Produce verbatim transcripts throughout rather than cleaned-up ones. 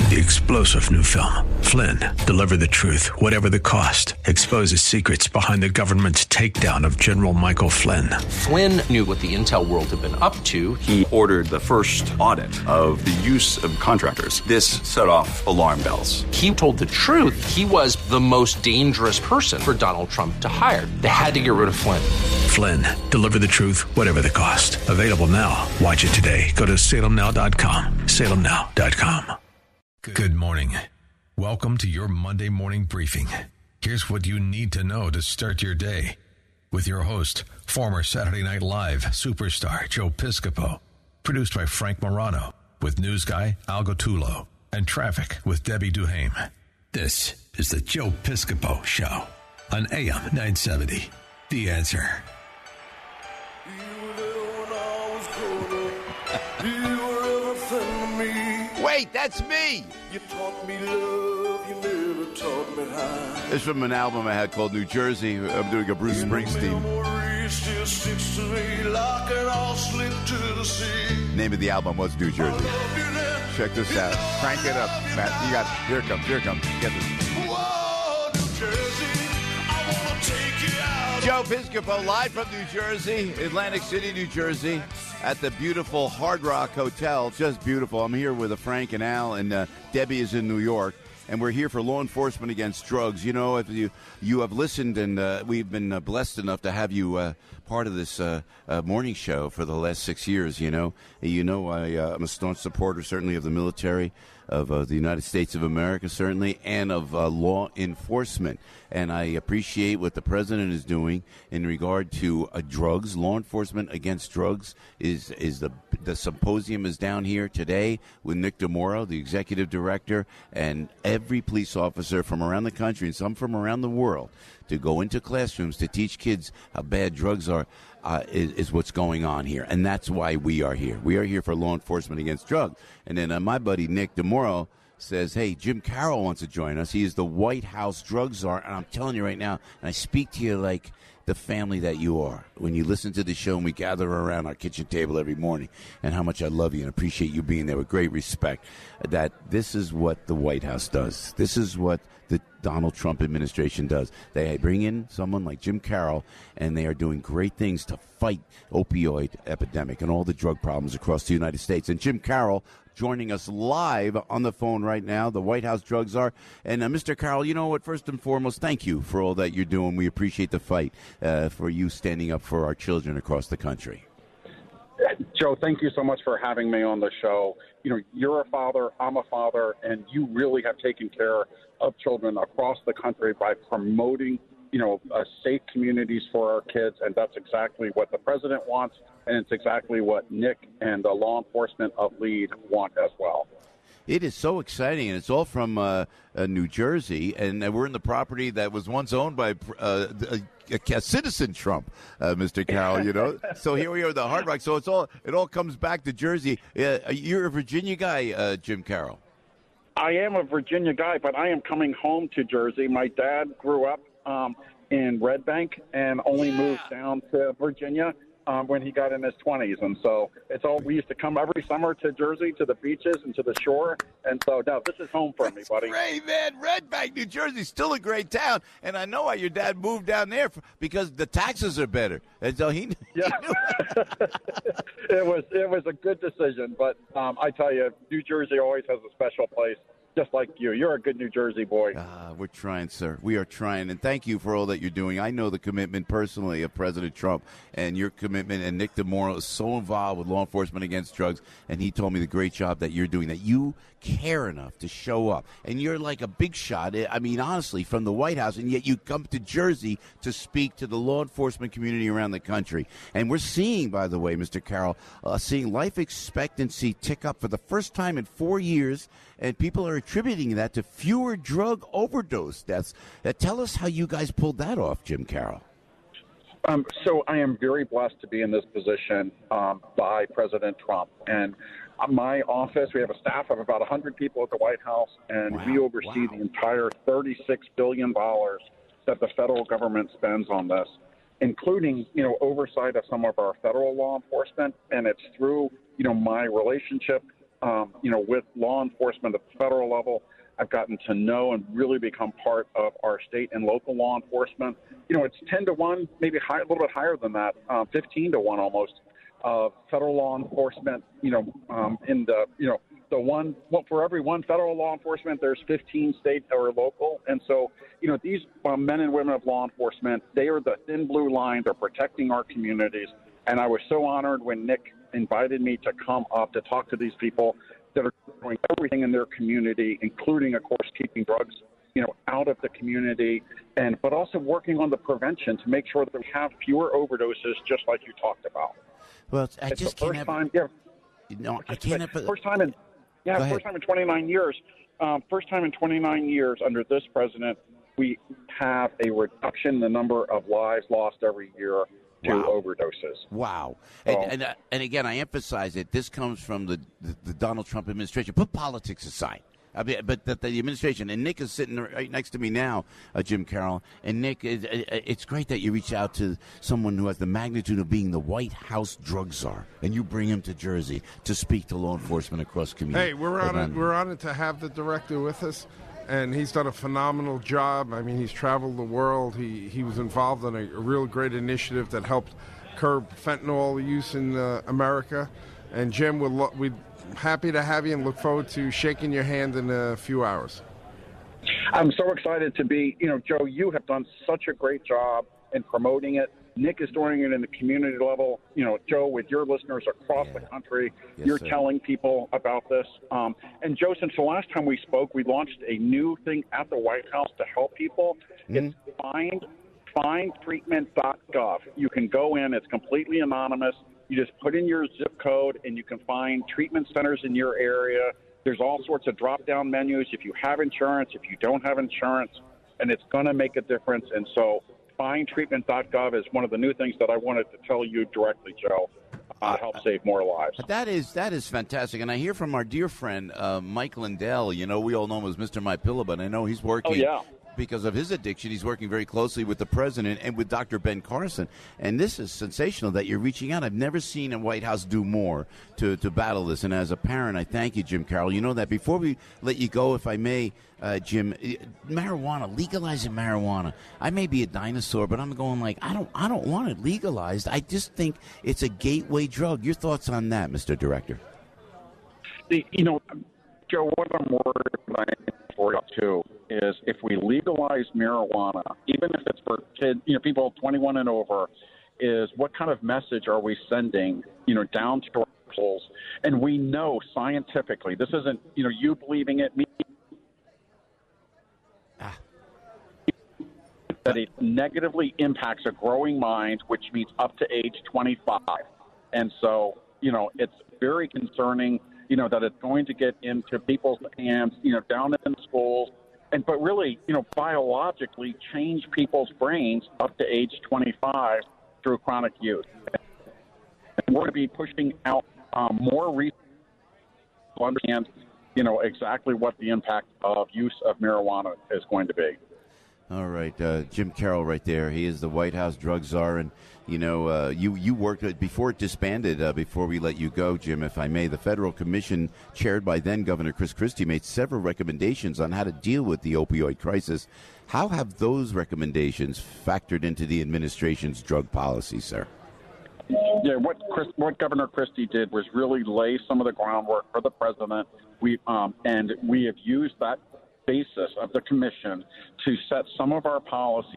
The explosive new film, Flynn, deliver the truth, whatever the cost, exposes secrets behind the government's takedown of General Michael Flynn. Flynn knew what the intel world had been up to. He ordered the first audit of the use of contractors. This set off alarm bells. He told the truth. He was the most dangerous person for Donald Trump to hire. They had to get rid of Flynn. Flynn, deliver the truth, whatever the cost. Available now. Watch it today. Go to salem now dot com. salem now dot com. Good morning. Welcome to your Monday morning briefing. Here's what you need to know to start your day. With your host, former Saturday Night Live superstar Joe Piscopo. Produced by Frank Morano. With news guy Al Gottulo. And traffic with Debbie Duhame. This is the Joe Piscopo Show on A M nine seventy. The Answer. Wait, that's me. You taught me love, you never taught me how. This is from an album I had called New Jersey. I'm doing a Bruce Springsteen. Name of the album was New Jersey. Check this out. Crank it up, Matt. You got here it comes. Here it comes. Get this. Whoa, New Jersey, I wanna take you out. Joe Piscopo live from New Jersey, Atlantic City, New Jersey, at the beautiful Hard Rock Hotel. Just beautiful. I'm here with Frank and Al, and uh, Debbie is in New York. And we're here for Law Enforcement Against Drugs. You know, if you you have listened, and uh, we've been uh, blessed enough to have you uh, part of this uh, uh, morning show for the last six years, you know. You know, I, uh, I'm a staunch supporter, certainly, of the military, of uh, the United States of America, certainly, and of uh, law enforcement. And I appreciate what the president is doing in regard to uh, drugs. Law Enforcement Against Drugs is is the the symposium is down here today with Nick DeMoro, the executive director, and every police officer from around the country and some from around the world to go into classrooms to teach kids how bad drugs are. Uh, is, is what's going on here, and that's why we are here. We are here for Law Enforcement Against Drugs. And then uh, my buddy Nick DeMoro says, hey, Jim Carroll wants to join us. He is the White House drug czar, and I'm telling you right now, and I speak to you like the family that you are when you listen to the show and we gather around our kitchen table every morning, and how much I love you and appreciate you being there with great respect, that this is what the White House does. This is what the Donald Trump administration does. They bring in someone like Jim Carroll, and they are doing great things to fight opioid epidemic and all the drug problems across the United States. And Jim Carroll joining us live on the phone right now, the White House drug czar. And uh, Mister Carroll, you know what, first and foremost, thank you for all that you're doing. We appreciate the fight uh, for you standing up for our children across the country. Joe, thank you so much for having me on the show. You know, you're a father, I'm a father, and you really have taken care of children across the country by promoting, you know, uh, safe communities for our kids, and that's exactly what the president wants, and it's exactly what Nick and the law enforcement of LEAD want as well. It is so exciting, and it's all from uh, uh, New Jersey, and uh, we're in the property that was once owned by uh, a, a citizen Trump, uh, Mister Carroll. You know, so here we are, the Hard Rock. So it's all it all comes back to Jersey. Uh, you're a Virginia guy, uh, Jim Carroll. I am a Virginia guy, but I am coming home to Jersey. My dad grew up um, in Red Bank and only yeah. moved down to Virginia Um, when he got in his twenties. And so it's all, we used to come every summer to Jersey, to the beaches and to the shore. And so, no, this is home for me, buddy. Great, man. Red Bank, New Jersey, still a great town. And I know why your dad moved down there, for, because the taxes are better. And so he, yeah. he knew. it was, it was a good decision. But um, I tell you, New Jersey always has a special place. Just like you. You're a good New Jersey boy. Uh, we're trying, sir. We are trying. And thank you for all that you're doing. I know the commitment personally of President Trump, and your commitment, and Nick DeMoro is so involved with Law Enforcement Against Drugs, and he told me the great job that you're doing, that you care enough to show up. And you're like a big shot, I mean, honestly, from the White House, and yet you come to Jersey to speak to the law enforcement community around the country. And we're seeing, by the way, Mister Carroll, uh, seeing life expectancy tick up for the first time in four years, and people are attributing that to fewer drug overdose deaths. Uh, tell us how you guys pulled that off, Jim Carroll. Um, so I am very blessed to be in this position um, by President Trump. And my office, we have a staff of about one hundred people at the White House, and wow. we oversee wow. the entire thirty-six billion dollars that the federal government spends on this, including, you know, oversight of some of our federal law enforcement. And it's through, you know, my relationship um, you know, with law enforcement at the federal level. I've gotten to know and really become part of our state and local law enforcement. You know, it's ten to one, maybe high, a little bit higher than that, um, fifteen to one almost, of federal law enforcement, you know, um, in the, you know, the one, well, for every one federal law enforcement, there's fifteen state or local. And so, you know, these um, men and women of law enforcement, they are the thin blue line. They're protecting our communities. And I was so honored when Nick invited me to come up to talk to these people that are doing everything in their community, including, of course, keeping drugs, you know, out of the community, and but also working on the prevention to make sure that we have fewer overdoses, just like you talked about. Well, it's, I it's just the can't first have, time, yeah, no, I can't have, first time in, yeah, first time in twenty-nine years. Um, first time in twenty-nine years under this president, we have a reduction in the number of lives lost every year to Wow. overdoses. Wow. So- And, and, uh, and again, I emphasize it. This comes from the, the, the Donald Trump administration. Put politics aside. I mean, but the, the administration, and Nick is sitting right next to me now, uh, Jim Carroll. And Nick, it, it, it's great that you reach out to someone who has the magnitude of being the White House drug czar, and you bring him to Jersey to speak to law enforcement across community. Hey, we're honored. We're honored to have the director with us, and he's done a phenomenal job. I mean, he's traveled the world. He he was involved in a, a real great initiative that helped curb fentanyl use in uh, America. And Jim, we're lo- we're happy to have you and look forward to shaking your hand in a few hours. I'm so excited to be, you know, Joe, you have done such a great job in promoting it. Nick is doing it in the community level. You know, Joe, with your listeners across Yeah. the country, Yes, you're sir. telling people about this. Um, and Joe, since the last time we spoke, we launched a new thing at the White House to help people. Mm-hmm. It's find find treatment dot gov. You can go in. It's completely anonymous. You just put in your zip code, and you can find treatment centers in your area. There's all sorts of drop-down menus if you have insurance, if you don't have insurance, and it's going to make a difference. And so find treatment dot gov is one of the new things that I wanted to tell you directly, Joe, uh, to help save more lives. That is that is fantastic, and I hear from our dear friend uh, Mike Lindell. You know, we all know him as Mister My Pillow, but I know he's working. Oh, yeah. Because of his addiction, he's working very closely with the president and with Doctor Ben Carson. And this is sensational that you're reaching out. I've never seen a White House do more to, to battle this. And as a parent, I thank you, Jim Carroll. You know that before we let you go, if I may, uh, Jim, marijuana, legalizing marijuana. I may be a dinosaur, but I'm going like, I don't, I don't want it legalized. I just think it's a gateway drug. Your thoughts on that, Mister Director? The, you know, Joe, what I'm worried about too is if we legalize marijuana, even if it's for kids, you know, people twenty-one and over, is what kind of message are we sending, you know, down to our schools? And we know scientifically, this isn't, you know, you believing it, me, Ah. that it negatively impacts a growing mind, which means up to age twenty-five. And so, you know, it's very concerning, you know, that it's going to get into people's hands, you know, down in schools, and but really, you know, biologically change people's brains up to age twenty-five through chronic use. And we're going to be pushing out um, more research to understand, you know, exactly what the impact of use of marijuana is going to be. All right, uh, Jim Carroll right there. He is the White House drug czar. And, you know, uh, you, you worked, uh, before it disbanded, uh, before we let you go, Jim, if I may, the Federal Commission chaired by then-Governor Chris Christie made several recommendations on how to deal with the opioid crisis. How have those recommendations factored into the administration's drug policy, sir? Yeah, what Chris, what Governor Christie did was really lay some of the groundwork for the president. We um, and we have used that basis of the commission to set some of our policy.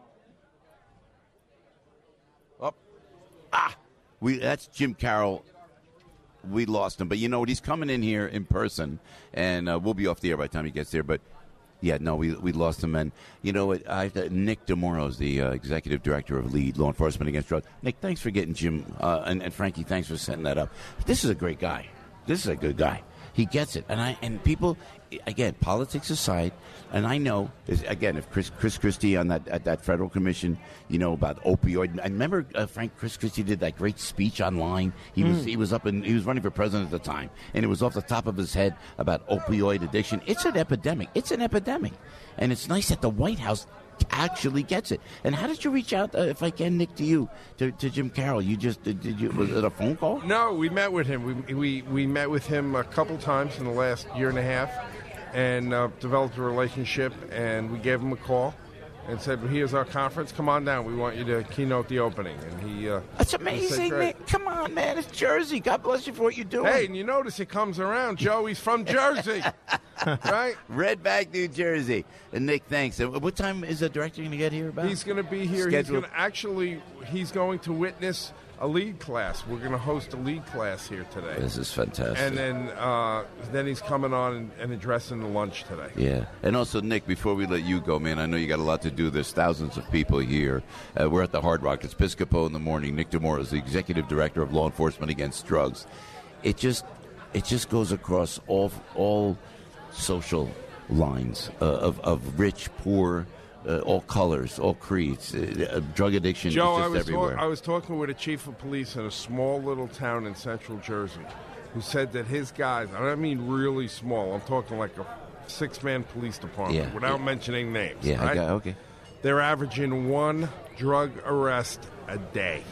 Oh, ah, we that's Jim Carroll. We lost him, but you know what? He's coming in here in person, and uh, we'll be off the air by the time he gets there. But yeah, no, we we lost him, and you know what? I, uh, Nick DeMoro is the uh, executive director of LEAD, Law Enforcement Against Drugs. Nick, thanks for getting Jim uh, and, and Frankie. Thanks for setting that up. This is a great guy. This is a good guy. He gets it, and I and people, again, politics aside, and I know again if Chris Chris Christie on that at that federal commission, you know about opioid. I remember uh, Frank Chris Christie did that great speech online. He was he was up and he was running for president at the time, and it was off the top of his head about opioid addiction. It's an epidemic. It's an epidemic, and it's nice that the White House actually gets it. And how did you reach out, uh, if I can, Nick, to you, to, to Jim Carroll? You just did, did you? Was it a phone call? No, we met with him. We we we met with him a couple times in the last year and a half, and uh, developed a relationship. And we gave him a call and said, well, "Here's our conference. Come on down. We want you to keynote the opening." And he uh, that's amazing, Nick. Come on, man. It's Jersey. God bless you for what you're doing. Hey, and you notice it comes around. Joe, he's from Jersey, right? Red Bank, New Jersey. And Nick, thanks. And what time is the director going to get here about? He's going to be here. Scheduled. He's going to actually. He's going to witness a lead class. We're going to host a lead class here today. This is fantastic. And then uh, then he's coming on and, and addressing the lunch today. Yeah. And also, Nick, before we let you go, man, I know you got a lot to do. There's thousands of people here. Uh, we're at the Hard Rock. It's Piscopo in the morning. Nick DeMora is the Executive Director of Law Enforcement Against Drugs. It just it just goes across all all social lines uh, of, of rich, poor, Uh, all colors, all creeds. Uh, drug addiction Joe, is just I was everywhere. I was talking with a chief of police in a small little town in central Jersey who said that his guys, I don't mean really small, I'm talking like a six-man police department Yeah, without yeah. mentioning names. yeah, right? I got, okay. They're averaging one drug arrest a day.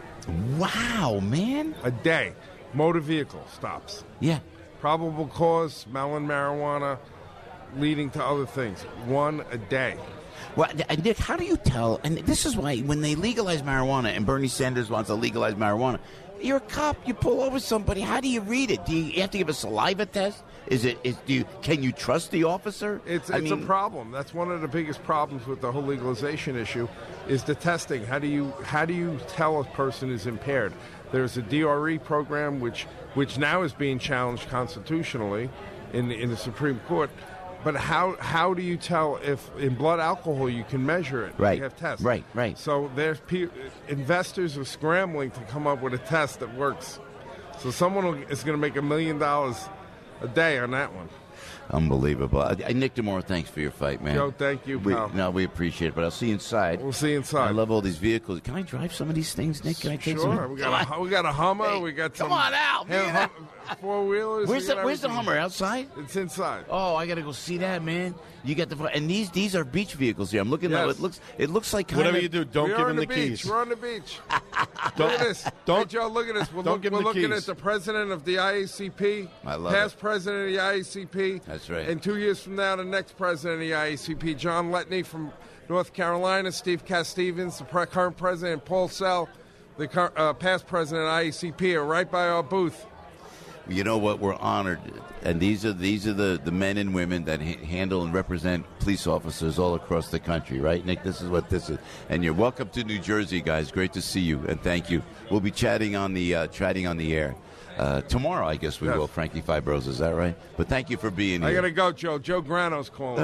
Wow, man. A day. Motor vehicle stops. Yeah. Probable cause, melon marijuana, leading to other things. One a day. Well, and Nick, how do you tell? And this is why when they legalize marijuana, and Bernie Sanders wants to legalize marijuana, you're a cop. You pull over somebody. How do you read it? Do you, you have to give a saliva test? Is it? Is do you? Can you trust the officer? It's I it's mean, a problem. That's one of the biggest problems with the whole legalization issue, is the testing. How do you how do you tell a person is impaired? There's a D R E program which which now is being challenged constitutionally in the, in the Supreme Court. But how how do you tell if in blood alcohol you can measure it? Right. You have tests. Right, right. So there's pe- investors are scrambling to come up with a test that works. So someone will, is going to make a million dollars a day on that one. Unbelievable. Uh, Nick DeMora, thanks for your fight, man. Joe, thank you, we, pal. No, we appreciate it, but I'll see you inside. We'll see you inside. I love all these vehicles. Can I drive some of these things, Nick? Can I take Sure. some? We got a, we got a Hummer. Hey, we got some. come on out, man. Four wheelers. Where's the Where's the Hummer? Outside? It's inside. Oh, I gotta go see that, man. You got the and these these are beach vehicles here. I'm looking at Yes. it. Looks it looks like kind Whatever of, you do, don't We're give on him the, the beach. keys. We're on the beach. Don't- look at this. don't- hey, Joe, look at this. We're, don't look, give him we're the looking keys. at the president of the I A C P. I love Past it. president of the I A C P. That's right. And two years from now, the next president of the I A C P, John Letney from North Carolina, Steve Cass Stevens, the pre- current president, Paul Sell, the cur- uh, past president of I A C P, are right by our booth. You know what? We're honored, and these are these are the, the men and women that ha- handle and represent police officers all across the country, right, Nick? This is what this is, and you're welcome to New Jersey, guys. Great to see you, and thank you. We'll be chatting on the uh, chatting on the air uh, tomorrow. I guess we Yes. will. Frankie Fibros, is that right? But thank you for being I here. got to go, Joe. Joe Grano's calling.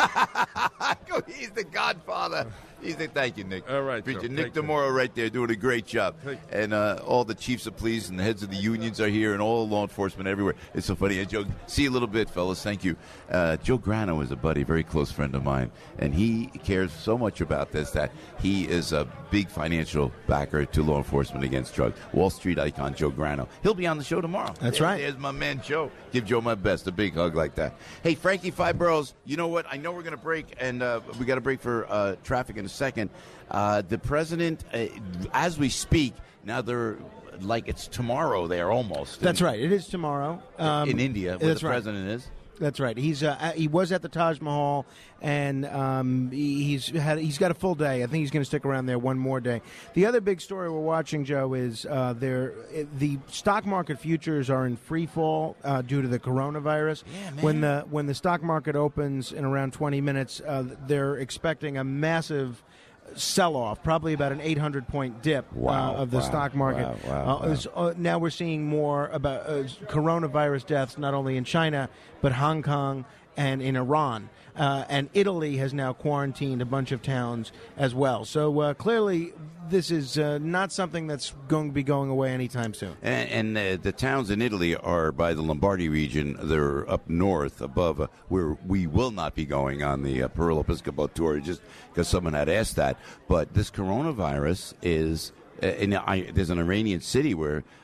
He's the Godfather. He's the, thank you, Nick. All right, Appreciate Joe. it. Nick Take care. DeMora right there doing a great job. Take- And uh, all the chiefs of police and the heads of the unions are here, and all law enforcement everywhere. It's so funny. And Joe, see you a little bit, fellas. Thank you. Uh, Joe Grano is a buddy, very close friend of mine, and he cares so much about this that he is a big financial backer to law enforcement against drugs. Wall Street icon Joe Grano. He'll be on the show tomorrow. That's There- right. There's my man Joe. Give Joe my best. A big hug like that. Hey, Frankie Five Boroughs, you know what? I know we're going to break, and uh, we got to break for uh, traffic in a second. Uh, the president, uh, as we speak, now they're like it's tomorrow there almost. That's in, right. It is tomorrow. Um, in India, where that's the right. president is. That's right. He's uh, at- he was at the Taj Mahal, and um, he- he's had he's got a full day. I think he's going to stick around there one more day. The other big story we're watching, Joe, is uh, there the stock market futures are in free fall uh, due to the coronavirus. Yeah, man. When the when the stock market opens in around twenty minutes, uh, they're expecting a massive sell-off, probably about an eight hundred point dip Wow, uh, of the wow, stock market. wow, wow, Uh, wow. it's, uh, now we're seeing more about uh, coronavirus deaths, not only in China, but Hong Kong and in Iran. Uh, and Italy has now quarantined a bunch of towns as well. So uh, clearly, this is uh, not something that's going to be going away anytime soon. And, and uh, the towns in Italy are by the Lombardy region. They're up north above uh, where we will not be going on the uh, Pearl Episcopal tour, just because someone had asked that. But this coronavirus is, uh, in, I, there's an Iranian city where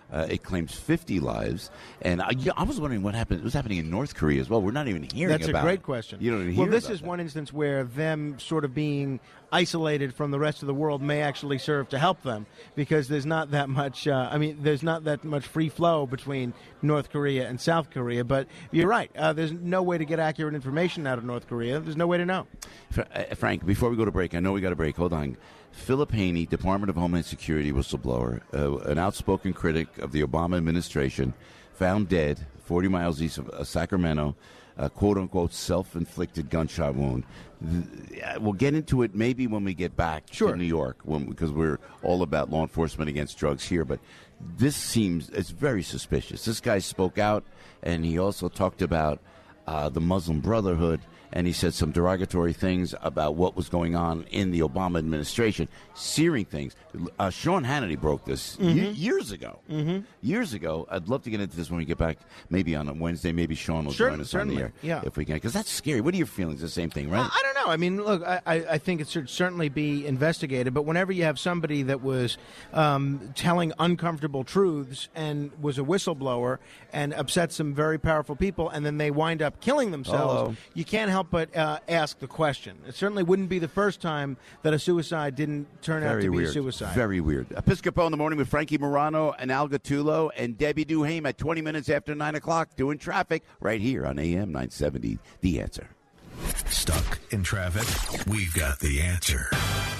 Uh, it claims fifty lives. And I, I was wondering what happened. What's happening in North Korea as well. We're not even hearing That's about it. That's a great question. You don't even hear well, this about is that. one instance where them sort of being isolated from the rest of the world may actually serve to help them, because there's not that much, uh, I mean, there's not that much free flow between North Korea and South Korea. But you're right. Uh, there's no way to get accurate information out of North Korea. There's no way to know. Frank, before we go to break, I know we got a break. Hold on. Philip Haney, Department of Homeland Security whistleblower, uh, an outspoken critic of the Obama administration, found dead forty miles east of uh, Sacramento, a quote-unquote self-inflicted gunshot wound. The, we'll get into it maybe when we get back sure. to New York, when, because we're all about law enforcement against drugs here. But this seems, it's very suspicious. This guy spoke out, and he also talked about uh, the Muslim Brotherhood, and he said some derogatory things about what was going on in the Obama administration, searing things. Uh, Sean Hannity broke this mm-hmm. y- years ago. Mm-hmm. Years ago. I'd love to get into this when we get back, maybe on a Wednesday. Maybe Sean will sure, join us certainly. on the air yeah. if we can. Because that's scary. What are your feelings? The same thing, right? Uh, I don't know. I mean, look, I, I think it should certainly be investigated. But whenever you have somebody that was um, telling uncomfortable truths and was a whistleblower and upset some very powerful people, and then they wind up killing themselves, Uh-oh. you can't help but uh, ask the question. It certainly wouldn't be the first time that a suicide didn't turn Very out to weird. be a suicide. Very weird. Episcopo in the morning with Frankie Morano and Al Gattulo and Debbie Duhaime at twenty minutes after nine o'clock doing traffic right here on A M nine seventy. The Answer. Stuck in traffic? We've got the answer.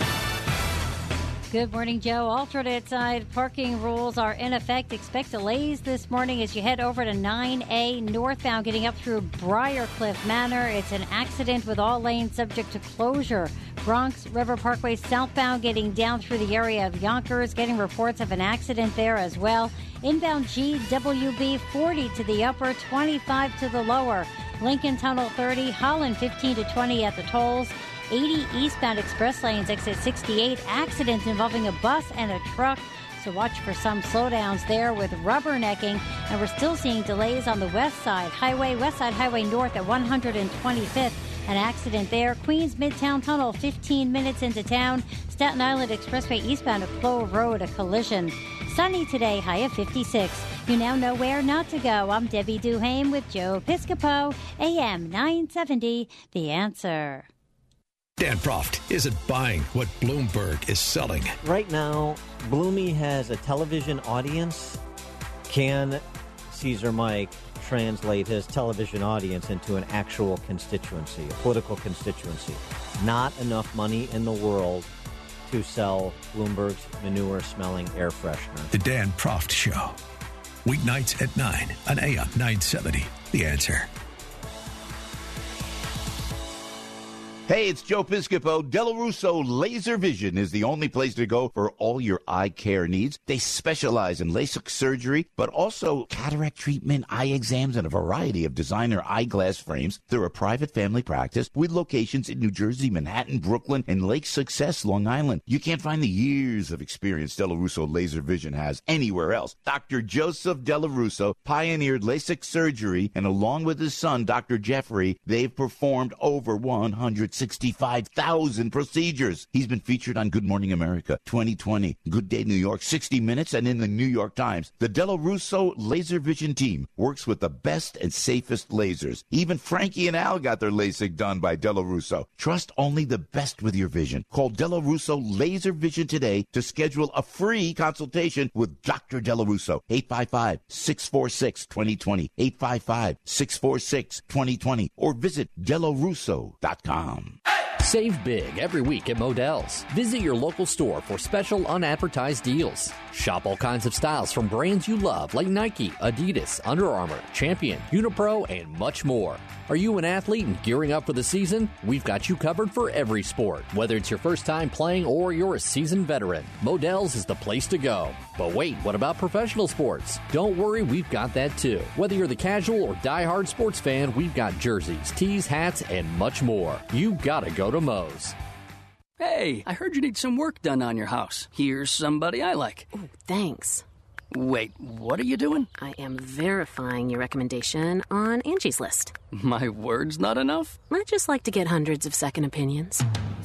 Good morning, Joe. Alternate side parking rules are in effect. Expect delays this morning as you head over to nine A northbound, getting up through Briarcliff Manor. It's an accident with all lanes subject to closure. Bronx River Parkway southbound, getting down through the area of Yonkers, getting reports of an accident there as well. Inbound G W B forty to the upper, twenty-five to the lower. Lincoln Tunnel thirty, Holland fifteen to twenty at the tolls. eighty eastbound express lanes, exit sixty-eight, accident involving a bus and a truck. So watch for some slowdowns there with rubbernecking. And we're still seeing delays on the west side. Highway, West Side Highway North at one hundred twenty-fifth. An accident there. Queens Midtown Tunnel, fifteen minutes into town. Staten Island Expressway eastbound at Clove Road, a collision. Sunny today, high of fifty-six. You now know where not to go. I'm Debbie Duhaime with Joe Piscopo, A M nine seventy, The Answer. Dan Proft isn't buying what Bloomberg is selling. Right now, Bloomy has a television audience. Can Caesar Mike translate his television audience into an actual constituency, a political constituency? Not enough money in the world to sell Bloomberg's manure-smelling air freshener. The Dan Proft Show. Weeknights at nine on A M nine seventy. The Answer. Hey, it's Joe Piscopo. Della Russo Laser Vision is the only place to go for all your eye care needs. They specialize in LASIK surgery, but also cataract treatment, eye exams, and a variety of designer eyeglass frames. They're a private family practice with locations in New Jersey, Manhattan, Brooklyn, and Lake Success, Long Island. You can't find the years of experience Della Russo Laser Vision has anywhere else. Doctor Joseph Della Russo pioneered LASIK surgery, and along with his son, Doctor Jeffrey, they've performed over one hundred sixty-five thousand procedures. He's been featured on Good Morning America, twenty twenty, Good Day New York, sixty minutes, and in the New York Times. The Della Russo Laser Vision team works with the best and safest lasers. Even Frankie and Al got their LASIK done by Della Russo. Trust only the best with your vision. Call Della Russo Laser Vision today to schedule a free consultation with Doctor Della Russo. eight five five, six four six, two zero two zero, eight five five, six four six, two zero two zero, or visit della russo dot com. Save big every week at Modell's. Visit your local store for special unadvertised deals. Shop all kinds of styles from brands you love like Nike, Adidas, Under Armour, Champion, Unipro, and much more. Are you an athlete and gearing up for the season? We've got you covered for every sport. Whether it's your first time playing or you're a seasoned veteran, Modell's is the place to go. But wait, what about professional sports? Don't worry, we've got that too. Whether you're the casual or diehard sports fan, we've got jerseys, tees, hats, and much more. You gotta go to Moe's. Hey, I heard you need some work done on your house. Here's somebody I like. Ooh, thanks. Wait, what are you doing? I am verifying your recommendation on Angie's List. My word's not enough? I just like to get hundreds of second opinions.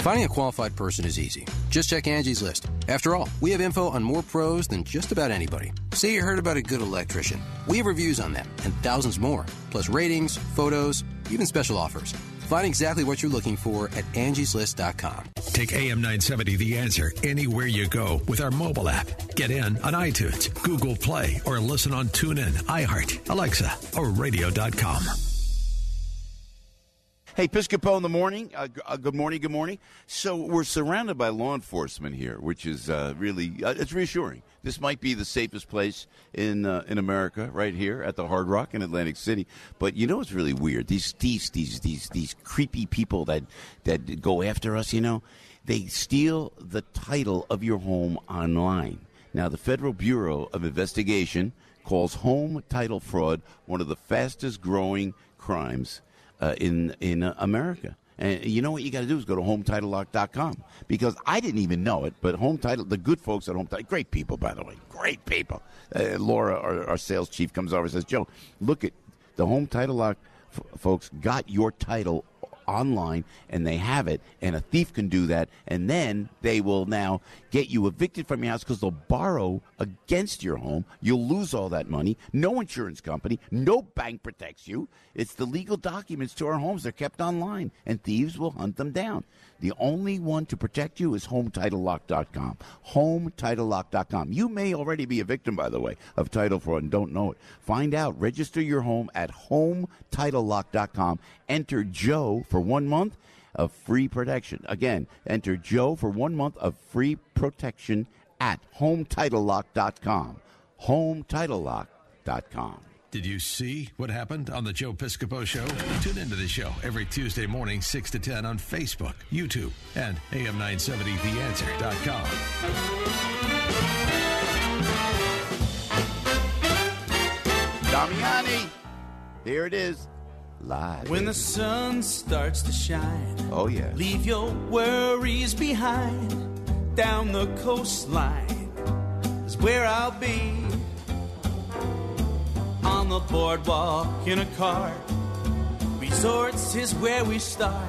Finding a qualified person is easy. Just check Angie's List. After all, we have info on more pros than just about anybody. Say you heard about a good electrician. We have reviews on them and thousands more, plus ratings, photos, even special offers. Find exactly what you're looking for at angies list dot com. Take A M nine seventy The Answer anywhere you go with our mobile app. Get in on iTunes, Google Play, or listen on TuneIn, iHeart, Alexa, or radio dot com. Hey, Piscopo in the morning. Uh, g- uh, good morning, good morning. So we're surrounded by law enforcement here, which is uh, really, uh, it's reassuring. This might be the safest place in uh, in America, right here at the Hard Rock in Atlantic City. But you know what's really weird? These these these these these creepy people that that go after us, you know, they steal the title of your home online. Now, the Federal Bureau of Investigation calls home title fraud one of the fastest growing crimes Uh, in in uh, America. And you know what you got to do is go to home title lock dot com, because I didn't even know it, but Home Title, the good folks at Home Title, great people, by the way, great people. Uh, Laura, our, our sales chief, comes over and says, Joe, look at the Home Title Lock f- folks got your title online, and they have it, and a thief can do that, and then they will now get you evicted from your house because they'll borrow against your home. You'll lose all that money. No insurance company, no bank protects you. It's the legal documents to our homes. They're kept online, and thieves will hunt them down. The only one to protect you is home title lock dot com. home title lock dot com. You may already be a victim, by the way, of title fraud and don't know it. Find out. Register your home at home title lock dot com. Enter Joe for one month of free protection. Again, enter Joe for one month of free protection at home title lock dot com. home title lock dot com. Did you see what happened on the Joe Piscopo Show? Tune into the show every Tuesday morning, six to ten on Facebook, YouTube, and A M nine seventy the answer dot com. Damiani, here it is, live. When the sun starts to shine, oh yeah, leave your worries behind. Down the coastline is where I'll be. On the boardwalk in a car, resorts is where we start.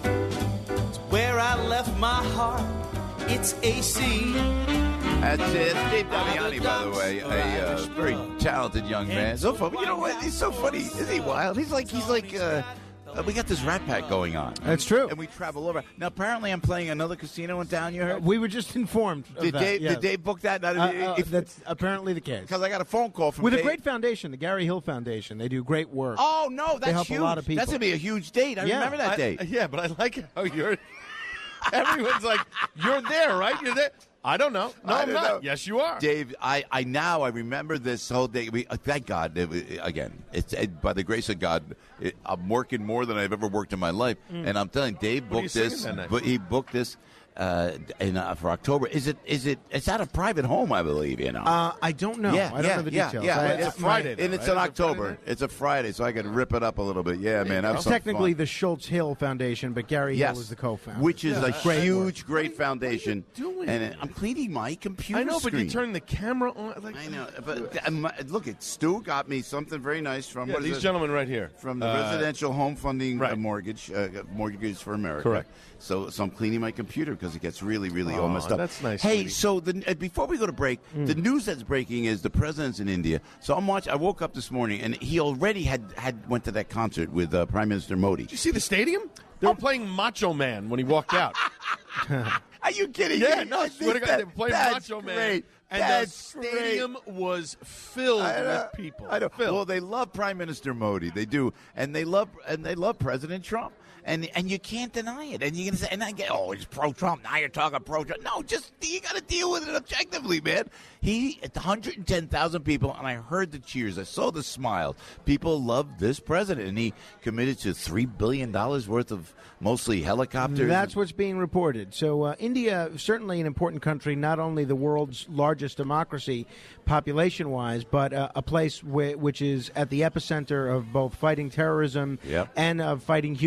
It's where I left my heart. It's A C. That's it. Dave Damiani, by the way, a uh, very talented young man. So funny. You know what? He's so funny. Isn't he wild? He's like he's like. Uh, Uh, we got this Rat Pack going on. That's true. And we travel over. Now, apparently, I'm playing another casino in town, you heard? Uh, we were just informed of Did that, Dave, yes. did Dave book that? Now, Uh, uh, that's apparently the case. Because I got a phone call from With Dave. a great foundation, the Gary Hill Foundation. They do great work. Oh, no, that's They help huge. a lot of people. That's going to be a huge date. I Yeah. remember that I- date. Yeah, but I like how you're. Everyone's like, you're there, right? You're there. I don't know. No, I I'm don't not. know. Yes, you are. Dave, I, I now I remember this whole day. We, uh, thank God. It, it- again, it's it, by the grace of God, it, I'm working more than I've ever worked in my life. Mm. And I'm telling you, Dave What are you booked singing this. that night? But he booked this uh, in, uh, for October. Is it? Is it? It's at a private home, I believe. You know. Uh, I don't know. Yeah, I don't yeah, know the yeah, details. Yeah, I- It's I- a Friday, my- and it's in October. It's a Friday, so I can rip it up a little bit. Yeah, man, have It's some technically fun. the Schultz Hill Foundation, but Gary Yes, Hill is the co-founder. which is Yeah. a Great huge, work. great foundation. doing? And I'm cleaning my computer I know, but you screen. turn the camera on. Like, I know, but um, look, at Stu got me something very nice from Yeah, what is these it? gentlemen right here. from the Uh, Residential Home Funding right. uh, Mortgage, uh, Mortgages for America. Correct. So, so I'm cleaning my computer because it gets really, really all Aw, messed up. that's nice, Hey, sweetie. so the, uh, before we go to break, the news that's breaking is the president's in India. So I'm watching. I woke up this morning and he already had, had went to that concert with uh, Prime Minister Modi. Did you see the stadium? They were playing Macho Man when he walked out. Are you kidding Yeah, me? no, I swear to God, they were playing that's Macho Man. great. And That's the stadium was filled I know, with people. I know. Filled. Well, they love Prime Minister Modi. They do, and they love and they love President Trump. And and you can't deny it. And you're gonna say, and I get, oh, he's pro Trump. Now you're talking pro Trump. No, just you got to deal with it objectively, man. He, at one hundred ten thousand people, and I heard the cheers. I saw the smiles. People love this president, and he committed to three billion dollars worth of mostly helicopters. That's what's being reported. So uh, India, certainly an important country, not only the world's largest democracy population-wise, but uh, a place wh- which is at the epicenter of both fighting terrorism Yep. and of fighting human trafficking.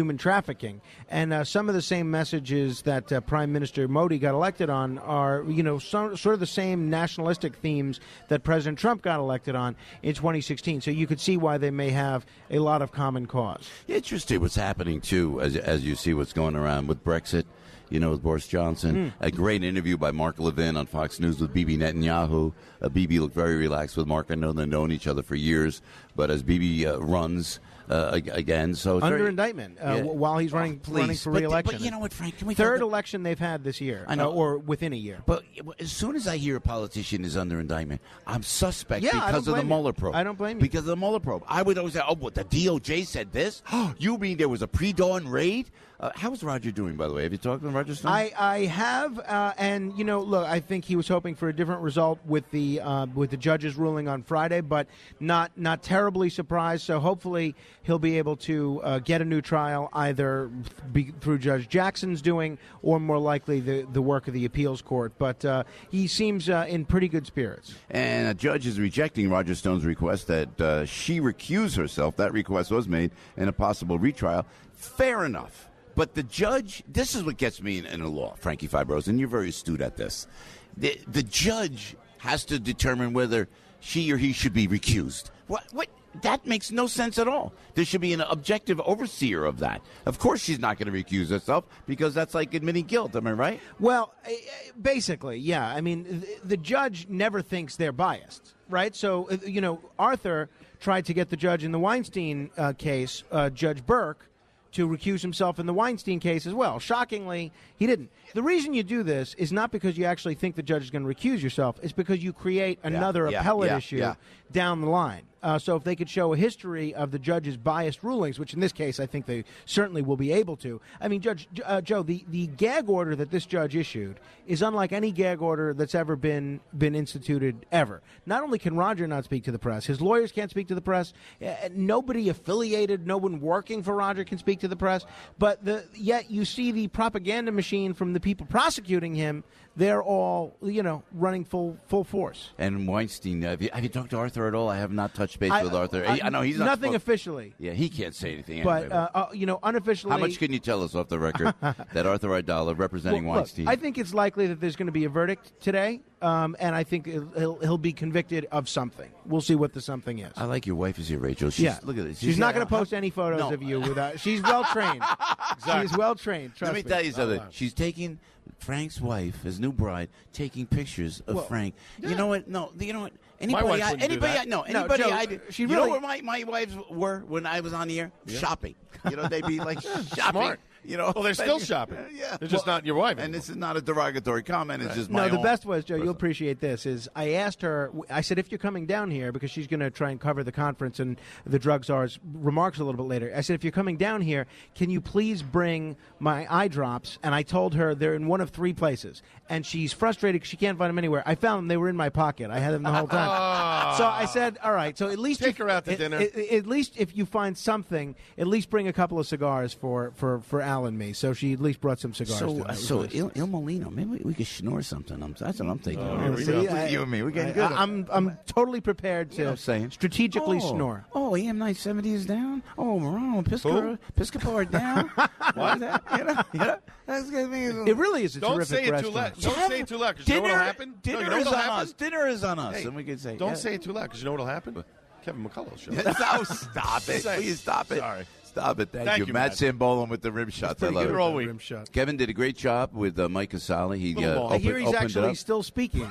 trafficking. And uh, some of the same messages that uh, Prime Minister Modi got elected on are, you know, so, sort of the same nationalistic themes that President Trump got elected on in twenty sixteen. So you could see why they may have a lot of common cause. Interesting what's happening, too, as, as you see what's going around with Brexit. You know, with Boris Johnson. Mm. A great interview by Mark Levin on Fox News with Bibi Netanyahu. Uh, Bibi looked very relaxed with Mark. I know they've known each other for years, but as Bibi uh, runs uh, again, so it's under very, indictment uh, yeah. while he's running oh, running for but, re-election. But you know what, Frank? Can we Third talk election they've had this year, I know, uh, or within a year. But as soon as I hear a politician is under indictment, I'm suspect yeah, because of the Mueller probe. I don't blame you. Because of the Mueller probe. I would always say, oh, what, the D O J said this? You mean there was a pre-dawn raid? Uh, how's Roger doing, by the way? Have you talked to Roger Stone? I, I have, uh, and you know, look, I think he was hoping for a different result with the uh, with the judge's ruling on Friday, but not not terribly surprised. So hopefully he'll be able to uh, get a new trial, either be, through Judge Jackson's doing, or more likely the the work of the appeals court. But uh, he seems uh, in pretty good spirits. And a judge is rejecting Roger Stone's request that uh, she recuse herself. That request was made in a possible retrial. Fair enough. But the judge, this is what gets me in, in the law, Frankie Fibros, and you're very astute at this. The, the judge has to determine whether she or he should be recused. What? What? That makes no sense at all. There should be an objective overseer of that. Of course she's not going to recuse herself because that's like admitting guilt. Am I right? Well, basically, yeah. I mean, the judge never thinks they're biased, right? So, you know, Arthur tried to get the judge in the Weinstein uh, case, uh, Judge Burke, to recuse himself in the Weinstein case as well. Shockingly, he didn't. The reason you do this is not because you actually think the judge is going to recuse yourself. It's because you create another yeah, appellate yeah, issue yeah. down the line. Uh, so if they could show a history of the judge's biased rulings, which in this case I think they certainly will be able to. I mean, Judge uh, Joe, the, the gag order that this judge issued is unlike any gag order that's ever been been instituted ever. Not only can Roger not speak to the press, his lawyers can't speak to the press. Uh, nobody affiliated, no one working for Roger can speak to the press. But the, yet you see the propaganda machine from the people prosecuting him. They're all, you know, running full full force. And Weinstein, have you, have you talked to Arthur at all? I have not touched base I, with Arthur. I, I know he's not nothing supposed, officially. Yeah, he can't say anything. But anyway, uh, uh, you know, unofficially. How much can you tell us off the record that Arthur Aidala, representing well, Weinstein? Look, I think it's likely that there's going to be a verdict today, um, and I think he'll, he'll be convicted of something. We'll see what the something is. I like your wife is here, Rachel. She's, yeah, look at this. She's, She's not got- going to post any photos No. of you without. She's well trained. Exactly. She's well trained. Trust Let me, tell you something. She's taking Frank's wife, his new bride, taking pictures of Well, Frank. yeah. You know what? No, you know what? My Anybody, wife I, wouldn't do anybody, that. I, no, No, anybody. Joe, I, she you really- know where my, my wives were when I was on the air? Yeah. Shopping. You know, they'd be like shopping. Smart. You know, Well, they're still shopping. Yeah. They're just not your wife. And this is not a derogatory comment. It's just my No, the own best was, Joe, you'll personal- appreciate this, is I asked her, I said, if you're coming down here, because she's going to try and cover the conference and the drug czar's remarks a little bit later. I said, if you're coming down here, can you please bring my eye drops? And I told her they're in one of three places. And she's frustrated because she can't find them anywhere. I found them. They were in my pocket. I had them the whole time. So I said, all right, so at least Take if- her out to at- dinner. At, at least if you find something, at least bring a couple of cigars for, for, for Al and me. So she at least brought some cigars. So, tonight. uh, It was so nice. Il, Il Molino, maybe we, we could schnorr something. I'm, that's what I'm thinking. Oh, here we See, go. I- You and me, we're getting I- good. I'm I'm totally prepared to You know what I'm saying? strategically oh, snore. Oh, E M nine seventy is down. Oh, Morano and Pisco, Piscopo are down. Why is that? You know, you know, that's gonna be. It really is a Don't terrific say it too restaurant. loud. Don't say it too loud because you know Dinner, what'll happen. dinner no, you know is what'll on happen? us. Dinner is on us, Hey, and we can say, Don't yeah. say it too loud because you know what'll happen. Kevin McCullough's show. Oh, stop it. Say- Please stop it. Sorry. Stop it. Thank, Thank you. you, Matt Matt. Sambolin with the rim shots. I pretty love good it. all week. Rim shot. Kevin did a great job with uh, Mike Casale. He Little uh, long. I opened, hear he's opened it actually up. still speaking.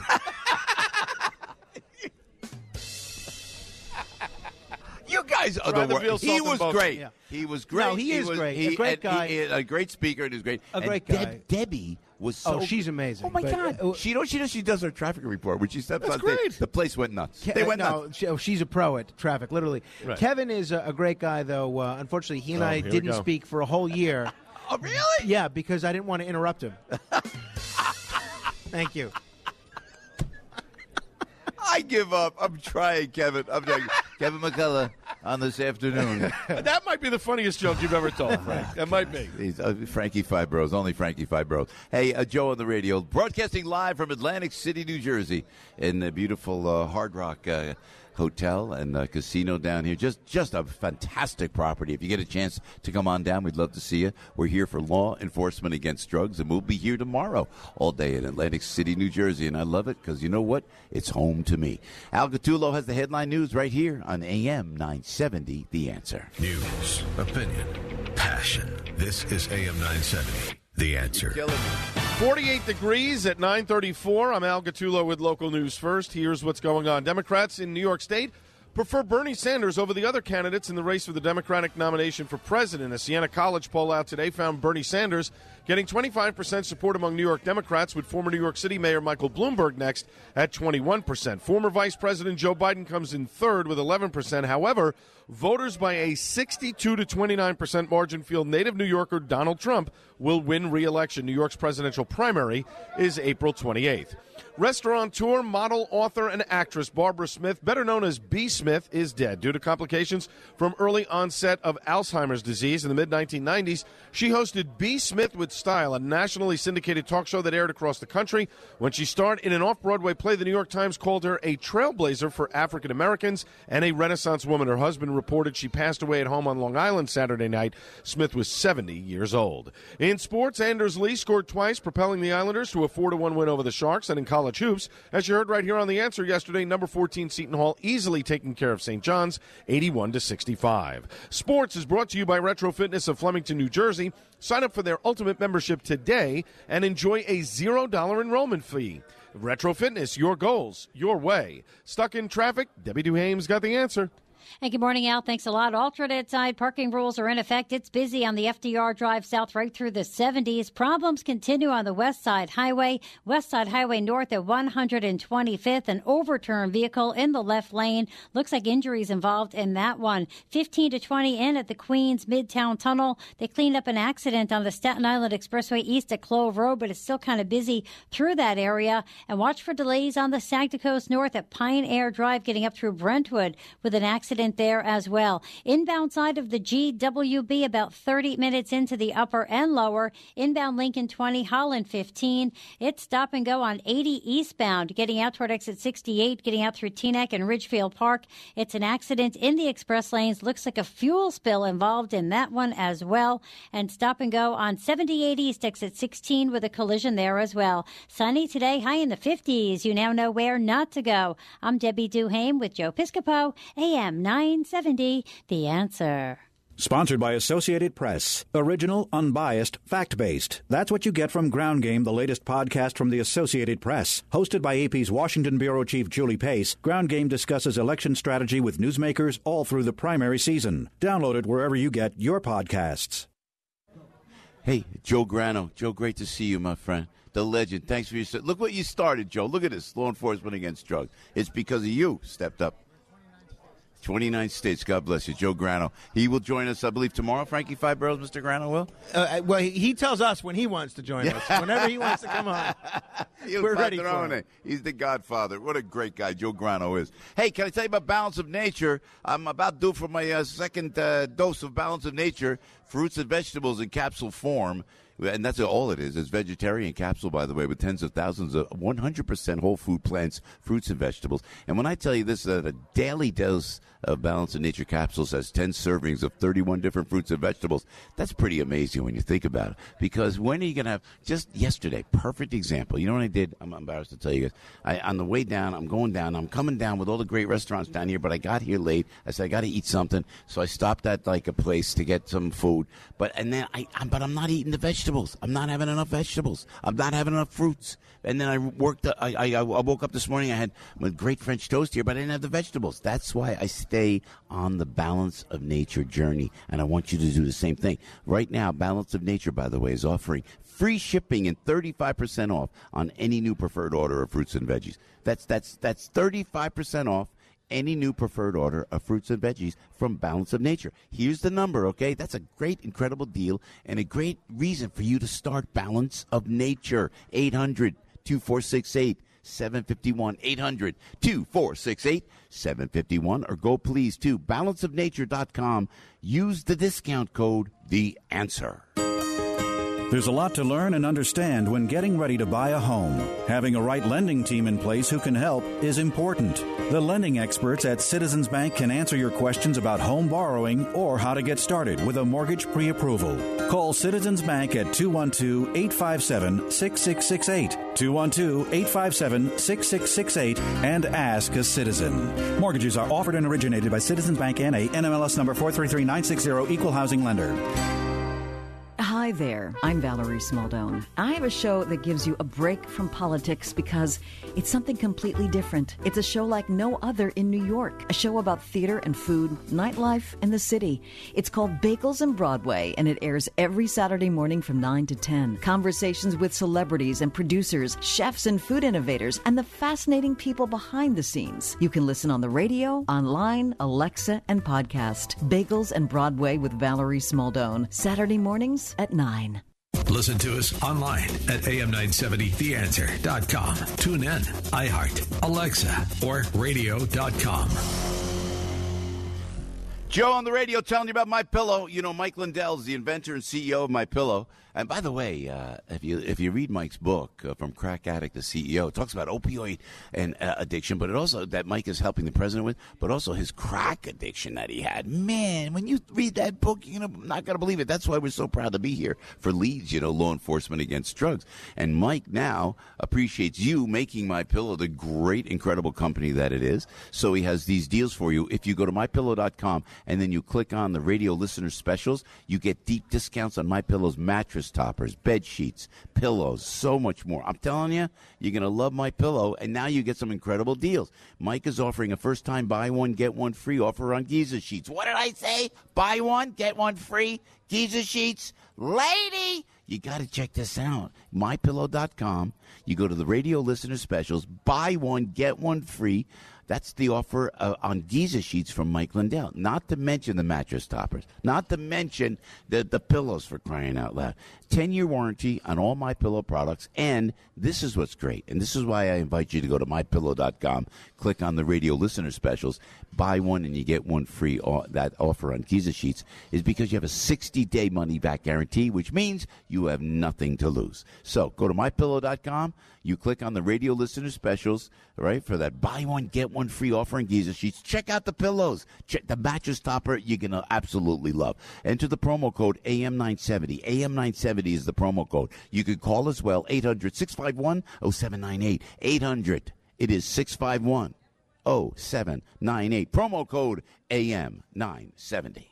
You guys are Try the the veal worst. salt He and was butter. great. Yeah. He was great. No, he is was, great. He, A great and guy. He, a great speaker, and he was great. A And great Deb- guy. Debbie was so. Oh, she's amazing. Oh my But, God! uh, she knows she knows she does her traffic report when she steps That's on stage. great. The place went nuts. Ke- They went no, nuts. she- oh, she's a pro at traffic, literally. Right. Kevin is a, a great guy, though. Uh, unfortunately, he and Oh, I here we didn't go. speak for a whole year. Oh really? Yeah, because I didn't want to interrupt him. Thank you. I give up. I'm trying, Kevin. I'm trying. Kevin McCullough on this afternoon. That might be the funniest joke you've ever told, Frank. That might be. He's, uh, Frankie Fibros, only Frankie Fibros. Hey, uh, Joe on the radio, broadcasting live from Atlantic City, New Jersey, in the beautiful uh, Hard Rock uh, hotel and uh, casino down here. Just just a fantastic property. If you get a chance to come on down, we'd love to see you. We're here for law enforcement against drugs, and we'll be here tomorrow all day in Atlantic City, New Jersey. And I love it because you know what? It's home to me. Al Gattullo has the headline news right here on A M nine seventy, The Answer. News, opinion, passion. This is A M nine seventy, The Answer. forty-eight degrees at nine thirty-four. I'm Al Gattullo with Local News First. Here's what's going on. Democrats in New York State prefer Bernie Sanders over the other candidates in the race for the Democratic nomination for president. A Siena College poll out today found Bernie Sanders getting twenty-five percent support among New York Democrats, with former New York City Mayor Michael Bloomberg next at twenty-one percent. Former Vice President Joe Biden comes in third with eleven percent. However, voters by a sixty-two to twenty-nine percent margin feel native New Yorker Donald Trump will win re-election. New York's presidential primary is April twenty-eighth. Restaurateur, model, author, and actress Barbara Smith, better known as B. Smith, is dead due to complications from early onset of Alzheimer's disease. In the mid nineteen nineties, she hosted B. Smith with Style, a nationally syndicated talk show that aired across the country. When she starred in an off-Broadway play, the New York Times called her a trailblazer for African Americans and a Renaissance woman. Her husband reported she passed away at home on Long Island Saturday night. Smith was seventy years old. In sports, Anders Lee scored twice, propelling the Islanders to a four to one win over the Sharks. And in college hoops, as you heard right here on The Answer yesterday, number fourteen Seton Hall easily taking care of Saint John's, eighty-one to sixty-five. Sports is brought to you by Retro Fitness of Flemington, New Jersey. Sign up for their Ultimate membership today and enjoy a zero dollar enrollment fee. Retro Fitness, your goals, your way. Stuck in traffic? Debbie Duhame's got the answer. Hey, good morning, Al. Thanks a lot. Alternate side parking rules are in effect. It's busy on the F D R Drive South right through the seventies. Problems continue on the West Side Highway. West Side Highway North at one hundred twenty-fifth. An overturned vehicle in the left lane. Looks like injuries involved in that one. fifteen to twenty in at the Queens Midtown Tunnel. They cleaned up an accident on the Staten Island Expressway east at Clove Road, but it's still kind of busy through that area. And watch for delays on the Saginaw Coast North at Pine Air Drive getting up through Brentwood with an accident there as well. Inbound side of the G W B about thirty minutes into the upper and lower. Inbound Lincoln twenty, Holland fifteen. It's stop and go on eighty eastbound, getting out toward exit sixty-eight, getting out through Teaneck and Ridgefield Park. It's an accident in the express lanes. Looks like a fuel spill involved in that one as well. And stop and go on seventy-eight east, exit sixteen with a collision there as well. Sunny today, high in the fifties. You now know where not to go. I'm Debbie Duhame with Joe Piscopo, A M nine seventy, The Answer. Sponsored by Associated Press. Original, unbiased, fact-based. That's what you get from Ground Game, the latest podcast from the Associated Press. Hosted by A P's Washington Bureau Chief Julie Pace, Ground Game discusses election strategy with newsmakers all through the primary season. Download it wherever you get your podcasts. Hey, Joe Grano. Joe, great to see you, my friend. The legend. Thanks for your... Look what you started, Joe. Look at this. Law enforcement against drugs. It's because of you stepped up. twenty-nine states. God bless you. Joe Grano. He will join us, I believe, tomorrow. Frankie Five Barrels, Mister Grano will? Uh, well, he tells us when he wants to join us. Whenever he wants to come on, we're ready for him. He's the godfather. What a great guy Joe Grano is. Hey, can I tell you about Balance of Nature? I'm about due for my uh, second uh, dose of Balance of Nature, fruits and vegetables in capsule form. And that's all it is. It's vegetarian capsule, by the way, with tens of thousands of one hundred percent whole food plants, fruits, and vegetables. And when I tell you this, uh, a daily dose of Balance of Nature capsules has ten servings of thirty-one different fruits and vegetables. That's pretty amazing when you think about it. Because when are you going to have, just yesterday, perfect example. You know what I did? I'm embarrassed to tell you guys. I, on the way down, I'm going down. I'm coming down with all the great restaurants down here, but I got here late. I said, I got to eat something. So I stopped at like a place to get some food. But and then I, I but I'm not eating the vegetables. I'm not having enough vegetables. I'm not having enough fruits. And then I worked. I, I, I woke up this morning. I had a great French toast here, but I didn't have the vegetables. That's why I stay on the Balance of Nature journey, and I want you to do the same thing. Right now, Balance of Nature, by the way, is offering free shipping and thirty-five percent off on any new preferred order of fruits and veggies. That's that's that's thirty-five percent off any new preferred order of fruits and veggies from Balance of Nature. Here's the number, okay? That's a great, incredible deal and a great reason for you to start Balance of Nature. eight hundred, two four six eight, seven five one. eight hundred, two four six eight, seven five one. Or go, please, to balance of nature dot com. Use the discount code, The Answer. There's a lot to learn and understand when getting ready to buy a home. Having a right lending team in place who can help is important. The lending experts at Citizens Bank can answer your questions about home borrowing or how to get started with a mortgage pre-approval. Call Citizens Bank at two one two, eight five seven, six six six eight, two one two, eight five seven, six six six eight, and ask a citizen. Mortgages are offered and originated by Citizens Bank N A, N M L S number four three three nine six zero, Equal Housing Lender. Hi there, I'm Valerie Smaldone. I have a show that gives you a break from politics because it's something completely different. It's a show like no other in New York, a show about theater and food, nightlife, and the city. It's called Bagels and Broadway, and it airs every Saturday morning from nine to ten. Conversations with celebrities and producers, chefs and food innovators, and the fascinating people behind the scenes. You can listen on the radio, online, Alexa, and podcast. Bagels and Broadway with Valerie Smaldone, Saturday mornings at nine. Listen to us online at A M nine seventy the answer dot com. Tune in, iHeart, Alexa, or radio dot com. Joe on the radio telling you about MyPillow. You know, Mike Lindell's the inventor and C E O of MyPillow. And by the way, uh, if you if you read Mike's book, uh, From Crack Addict to C E O, it talks about opioid and uh, addiction, but it also that Mike is helping the president with, but also his crack addiction that he had. Man, when you read that book, you're not going to believe it. That's why we're so proud to be here for Leeds, you know, law enforcement against drugs. And Mike now appreciates you making MyPillow the great, incredible company that it is. So he has these deals for you. If you go to my pillow dot com and then you click on the radio listener specials, you get deep discounts on MyPillow's mattress toppers, bed sheets, pillows, so much more. I'm telling you, you're going to love MyPillow, and now you get some incredible deals. Mike is offering a first-time buy one, get one free offer on Giza sheets. What did I say? Buy one, get one free? Giza sheets? Lady, you got to check this out. my pillow dot com. You go to the radio listener specials, buy one, get one free. That's the offer uh, on Giza sheets from Mike Lindell. Not to mention the mattress toppers. Not to mention the, the pillows, for crying out loud. ten-year warranty on all MyPillow products. And this is what's great. And this is why I invite you to go to my pillow dot com. Click on the radio listener specials. Buy one and you get one free. Uh, that offer on Giza sheets is because you have a sixty-day money-back guarantee, which means you have nothing to lose. So go to my pillow dot com. You click on the radio listener specials, right, for that buy one, get one free offer on Giza sheets. Check out the pillows. Check the mattress topper you're going to absolutely love. Enter the promo code A M nine seventy. A M nine seventy is the promo code. You can call as well, eight hundred, six five one, oh seven nine eight. eight hundred, it is six five one, oh seven nine eight. Promo code A M nine seventy.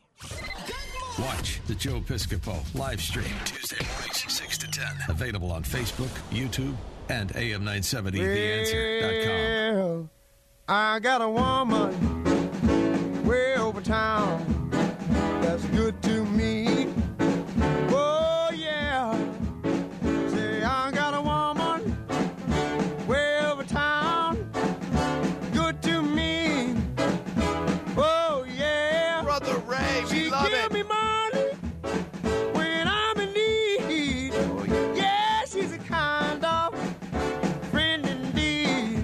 Watch the Joe Piscopo live stream Tuesday mornings six to ten. Available on Facebook, YouTube, and A M nine seventy the answer dot com. Well, I got a woman way over town that's good to me. Oh, yeah. Say, I got a woman way over town good to me. Oh, yeah. Brother Ray, we she love give it. me money when I'm in need. Oh, yeah. Yeah, she's a kind of friend indeed.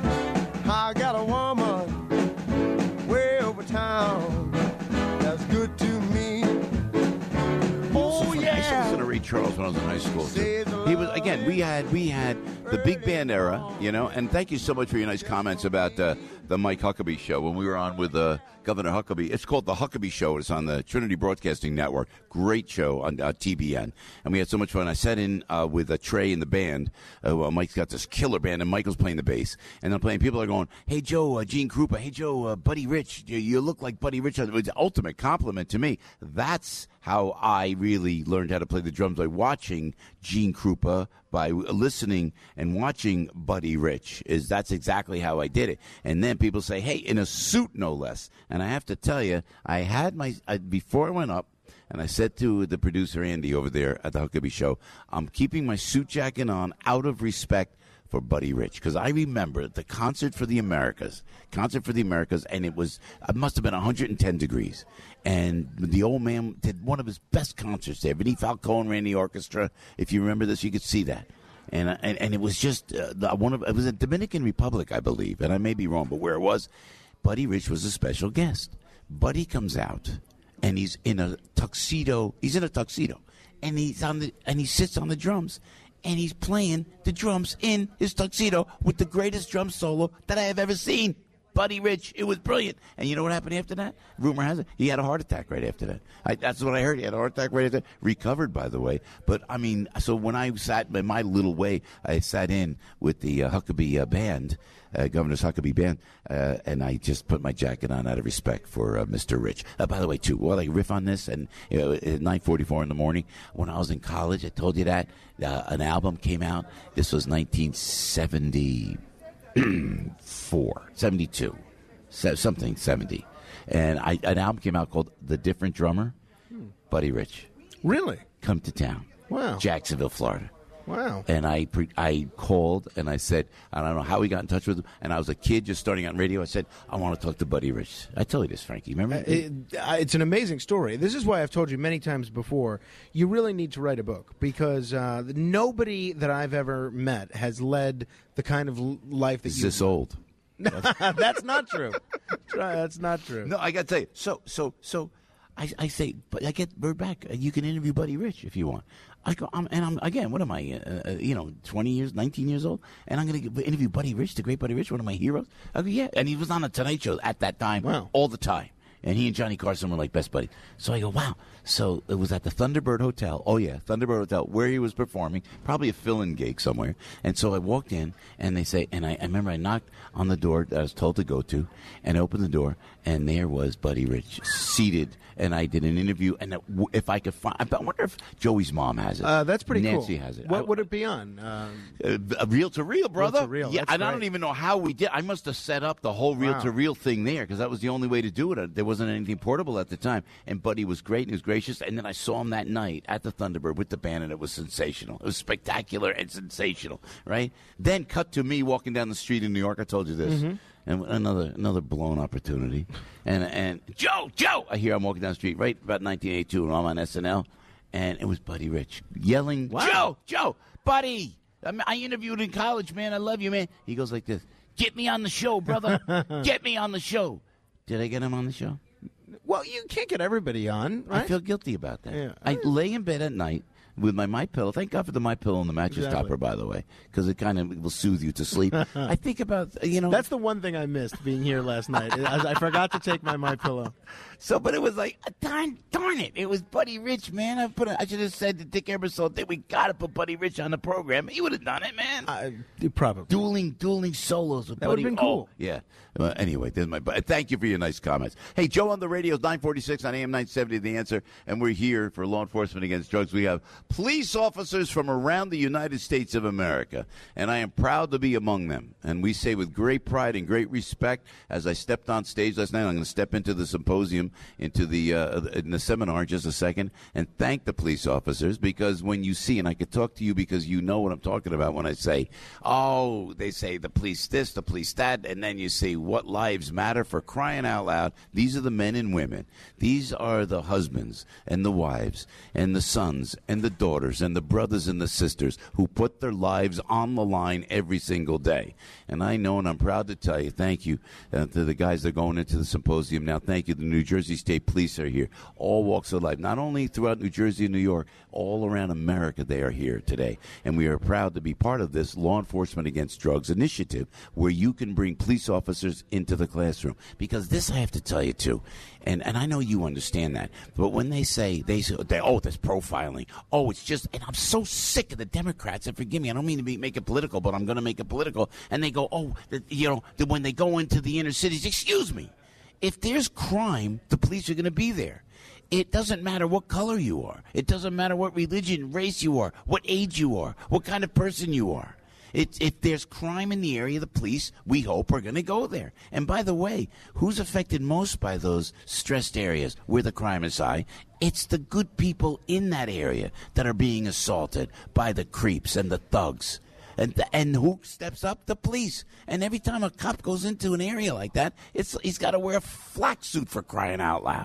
I got a woman way over town that's good to me. Oh, I used to yeah. listen to Ray Charles when I was in high school. Too. He was again. We had we had the big band era, you know. And thank you so much for your nice comments about uh, the Mike Huckabee show when we were on with uh, Governor Huckabee. It's called the Huckabee Show. It's on the Trinity Broadcasting Network. Great show on uh, T B N, and we had so much fun. I sat in uh, with uh, Trey in the band. Uh, well, Mike's got this killer band, and Michael's playing the bass, and I'm playing. People are going, "Hey Joe, uh, Gene Krupa. Hey Joe, uh, Buddy Rich. You, you look like Buddy Rich." It was the ultimate compliment to me. That's how I really learned how to play the drums, by watching Gene Krupa, by listening and watching Buddy Rich. Is that's exactly how I did it. And then people say, "Hey, in a suit, no less." And I have to tell you, I had my I, before I went up, and I said to the producer Andy over there at the Huckabee Show, "I'm keeping my suit jacket on out of respect for Buddy Rich," because I remember the concert for the Americas, concert for the Americas, and it was it must have been one hundred ten degrees, and the old man did one of his best concerts there. Vinnie Falcone ran the orchestra. If you remember this, you could see that, and and, and it was just uh, the, one of it was in Dominican Republic, I believe, and I may be wrong, but where it was, Buddy Rich was a special guest. Buddy comes out, and he's in a tuxedo. He's in a tuxedo. and he's on the and he sits on the drums, and he's playing the drums in his tuxedo with the greatest drum solo that I have ever seen. Buddy Rich, it was brilliant. And you know what happened after that? Rumor has it, he had a heart attack right after that. I, that's what I heard. He had a heart attack right after that. Recovered, by the way. But, I mean, so when I sat in my little way, I sat in with the uh, Huckabee uh, band, uh, Governor's Huckabee band, uh, and I just put my jacket on out of respect for uh, Mister Rich. Uh, by the way, too, while I riff on this, and you know, at nine forty-four in the morning, when I was in college, I told you that, uh, an album came out. This was nineteen seventy. Four, seventy-two, something seventy, and I, an album came out called "The Different Drummer." Hmm. Buddy Rich, really, come to town. Wow, Jacksonville, Florida. Wow. And I pre- I called and I said, I don't know how we got in touch with him. And I was a kid just starting on radio. I said, I want to talk to Buddy Rich. I told you this, Frankie. Remember? Uh, it, uh, it's an amazing story. This is why I've told you many times before, you really need to write a book, because uh, nobody that I've ever met has led the kind of l- life that Is you... this old? That's not true. That's not true. No, I got to tell you. So, so, so, I, I say, but I get word back. You can interview Buddy Rich if you want. I go, I'm, and I'm again. What am I? Uh, uh, you know, twenty years, nineteen years old, and I'm going to interview Buddy Rich, the great Buddy Rich, one of my heroes. I go, yeah, and he was on the Tonight Show at that time, wow. all the time. And he and Johnny Carson were like best buddies. So I go, wow. So it was at the Thunderbird Hotel. Oh, yeah, Thunderbird Hotel, where he was performing, probably a fill-in gig somewhere. And so I walked in, and they say, and I, I remember I knocked on the door that I was told to go to, and I opened the door, and there was Buddy Rich seated. And I did an interview, and if I could find, I wonder if Joey's mom has it. Uh, that's pretty Nancy cool. Nancy has it. What I, would it be on? Um, uh, reel to reel, brother. Reel to reel. Yeah, That's and I great. don't even know how we did. I must have set up the whole reel Wow. to reel thing there, because that was the only way to do it. There wasn't anything portable at the time. And Buddy was great and he was gracious. And then I saw him that night at the Thunderbird with the band, and it was sensational. It was spectacular and sensational, right? Then cut to me walking down the street in New York. I told you this. Mm-hmm. And another another blown opportunity. And and Joe, Joe! I hear I'm walking down the street right about nineteen eighty-two, and I'm on S N L. And it was Buddy Rich yelling, Wow. Joe, Joe, Buddy! I, I interviewed in college, man. I love you, man. He goes like this, get me on the show, brother. Get me on the show. Did I get him on the show? Well, you can't get everybody on, right? I feel guilty about that. Yeah. I lay in bed at night with my My Pillow. Thank God for the My Pillow and the mattress Exactly. topper, by the way, because it kind of will soothe you to sleep. I think about, you know. That's the one thing I missed being here last night. I, I forgot to take my My Pillow. So, but it was like, darn, darn it. It was Buddy Rich, man. I put. A, I should have said to Dick Ebersol that we got to put Buddy Rich on the program. He would have done it, man. Uh, probably. Dueling, dueling solos with That Buddy. would've been cool. Oh, yeah. Well, anyway, there's my. Thank you for your nice comments. Hey, Joe on the radio is nine forty-six on A M nine seventy. The Answer, and we're here for Law Enforcement Against Drugs. We have police officers from around the United States of America, and I am proud to be among them. And we say with great pride and great respect, as I stepped on stage last night, I'm going to step into the symposium, into the uh, in the seminar in just a second, and thank the police officers, because when you see, and I could talk to you because you know what I'm talking about when I say, oh, they say the police this, the police that, and then you see what lives matter, for crying out loud. These are the men and women. These are the husbands and the wives and the sons and the daughters and the brothers and the sisters who put their lives on the line every single day. And I know, and I'm proud to tell you, thank you uh, to the guys that are going into the symposium now. Thank you. The New Jersey State Police are here. All walks of life, not only throughout New Jersey and New York, all around America, they are here today. And we are proud to be part of this Law Enforcement Against Drugs initiative, where you can bring police officers into the classroom. Because this, I have to tell you, too, and, and I know you understand that, but when they say, they say, they, oh, there's profiling, oh, it's just, and I'm so sick of the Democrats, and forgive me, I don't mean to be, make it political, but I'm going to make it political, and they go, oh, the, you know, the, when they go into the inner cities, excuse me, if there's crime, the police are going to be there. It doesn't matter what color you are. It doesn't matter what religion, race you are, what age you are, what kind of person you are. It, if there's crime in the area, the police, we hope, are going to go there. And by the way, who's affected most by those stressed areas where the crime is high? It's the good people in that area that are being assaulted by the creeps and the thugs. And, the, and who steps up? The police. And every time a cop goes into an area like that, it's he's got to wear a flak suit, for crying out loud.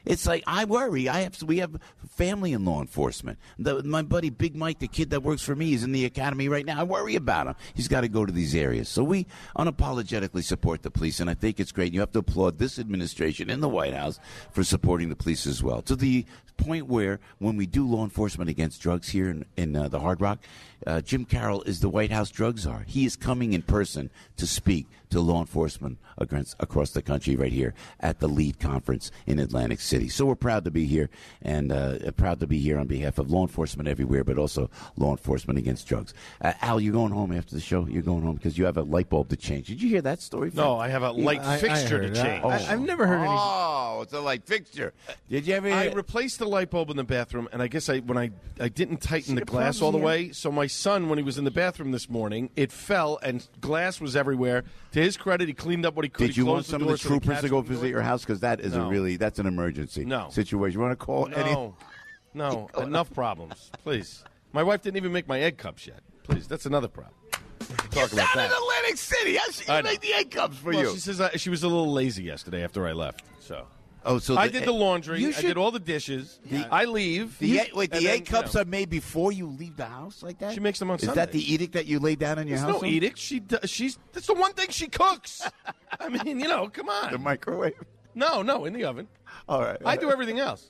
It's like I worry. I have we have family in law enforcement. The, my buddy Big Mike, the kid that works for me, is in the academy right now. I worry about him. He's got to go to these areas. So we unapologetically support the police, and I think it's great. You have to applaud this administration in the White House for supporting the police as well. To the point where when we do law enforcement against drugs here in, in uh, the Hard Rock, uh, Jim Carroll is the White House drug czar. He is coming in person to speak to law enforcement against, across the country right here at the LEAD conference in Atlantic City. So we're proud to be here, and uh, proud to be here on behalf of law enforcement everywhere, but also law enforcement against drugs. Uh, Al, you're going home after the show? You're going home because you have a light bulb to change. Did you hear that story? Frank? No, I have a light I- I fixture heard to that. change. Oh. I, I've never heard any. Oh, it's a light fixture. Did you ever hear I it? replaced the light bulb in the bathroom, and I guess I when I, I didn't tighten the the glass all the problem's way, so my son, when he was in the bathroom this morning, it fell, and glass was everywhere. To his credit, he cleaned up what he could. Did He you want closed some the of the door so the troopers cats to go wouldn't visit in. your house? Because that is a No. really, that's an emergency No. situation. You want to call any? No, no, enough problems, please. My wife didn't even make my egg cups yet. Please, that's another problem. Talk You're about down in that. Atlantic City. How she I make know. the egg cups for Well, you? She says uh, she was a little lazy yesterday after I left. So. Oh, so I the- did the laundry. You I should- did all the dishes. The- I leave. The You- egg, wait, the and then, egg cups you know, are made before you leave the house like that? She makes them on Is Sunday. that the edict that you lay down in your There's house? no edict. She does, she's that's the one thing she cooks. I mean, you know, come on. The microwave? No, no, in the oven. All right. I do everything else.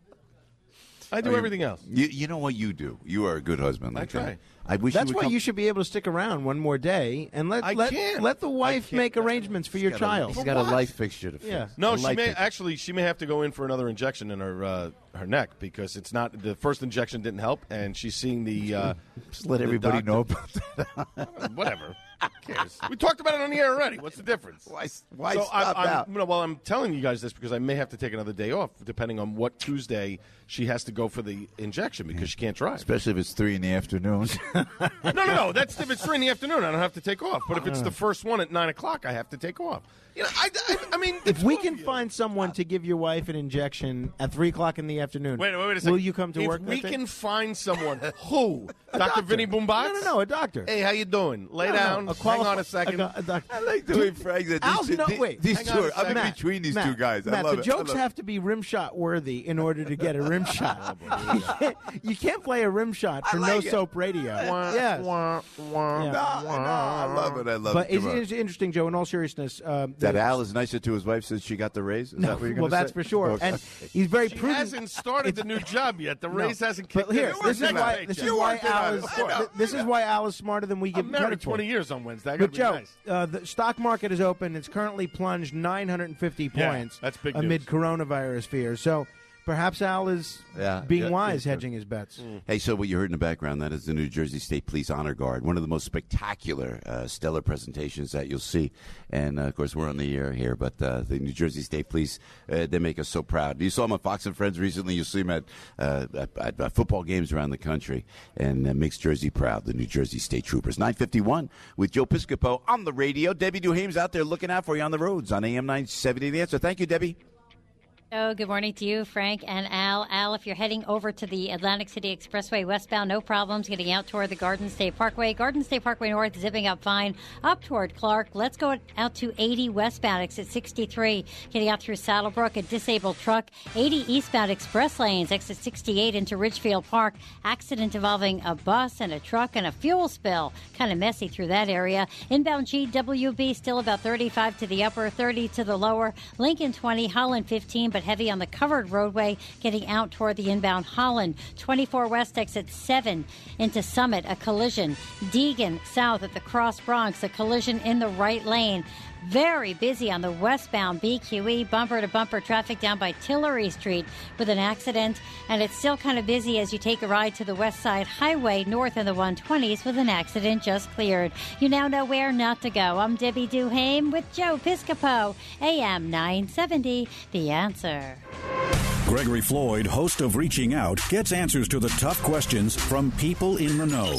I do Are you- everything else. You, you know what you do. You are a good husband. Like try. that. I wish That's you would why come- you should be able to stick around one more day and let I let, can't. let the I wife can't. make arrangements for your He's got a- child. He's got a light fixture to fix. Yeah. No, A she light may fixture. actually she may have to go in for another injection in her uh, her neck because it's not the first injection didn't help, and she's seeing the. Uh, Just let the everybody doctor- know about that. Whatever. Who cares? We talked about it on the air already. What's the difference? Why, why so stop I'm, now? I'm, you know, well, I'm telling you guys this because I may have to take another day off, depending on what Tuesday she has to go for the injection because she can't drive. Especially if it's three in the afternoon. no, no, no. That's if it's three in the afternoon, I don't have to take off. But if it's Uh. the first one at nine o'clock, I have to take off. You know, I, I, I mean, If we can find someone to give your wife an injection at three o'clock in the afternoon, wait, wait, wait a second. will you come to if work? we that day? can find someone, who? Doctor Vinny Boombox? No, no, no, a doctor. Hey, how you doing? Lay No, no, down. a Hang on qualifi- a second. a, a doctor. I like doing Frank. That Al's these, no, these, wait. these Hang two on a are, I'm in Matt, between these Matt, two guys. I Matt, love the it. I jokes love it. have to be rim shot worthy in order to get a rim shot. you, can't, you can't play a rim shot for I like no it. soap radio. Wah, yes. wah, wah, Yeah. No, no, I love it. I love But it. it's, Come on. it's interesting, Joe. In all seriousness, um, that the- Al is nicer to his wife since she got the raise? Is No, that what you're well, going to say? that's for sure. Okay. And he's very She prudent. hasn't started the new job yet. The raise hasn't kicked But here, in. this is Next why paycheck. this is You why worked it Al out, is of course. this is why Al is smarter than we give I'm him married credit for. twenty years on Wednesday. I gotta But be Joe, nice. uh, the stock market is open. It's currently plunged nine hundred fifty Yeah, points that's big amid news. coronavirus fears. So perhaps Al is Yeah, being yeah, wise, yeah. hedging his bets. Hey, so what you heard in the background, that is the New Jersey State Police Honor Guard, one of the most spectacular, uh, stellar presentations that you'll see. And, uh, of course, we're on the air here, but uh, the New Jersey State Police, uh, they make us so proud. You saw them on Fox and Friends recently. You see them at, uh, at, at football games around the country, and uh, makes Jersey proud, the New Jersey State Troopers. nine fifty-one with Joe Piscopo on the radio. Debbie Duhame's out there looking out for you on the roads on A M nine seventy. The Answer. Thank you, Debbie. Oh, good morning to you, Frank and Al. Al, if you're heading over to the Atlantic City Expressway westbound, no problems getting out toward the Garden State Parkway. Garden State Parkway North zipping up fine up toward Clark. Let's go out to eighty westbound, exit sixty-three, getting out through Saddlebrook, a disabled truck. eighty eastbound express lanes, exit sixty-eight into Ridgefield Park. Accident involving a bus and a truck and a fuel spill. Kind of messy through that area. Inbound G W B still about thirty-five to the upper, thirty to the lower. Lincoln twenty, Holland fifteen, but heavy on the covered roadway getting out toward the inbound Holland. twenty-four west exit seven into Summit, a collision. Deegan south at the Cross Bronx, a collision in the right lane. Very busy on the westbound B Q E, bumper-to-bumper traffic down by Tillery Street with an accident. And it's still kind of busy as you take a ride to the West Side Highway north in the one twenties with an accident just cleared. You now know where not to go. I'm Debbie Duhame with Joe Piscopo, A M nine seventy, The Answer. Gregory Floyd, host of Reaching Out, gets answers to the tough questions from people in the know.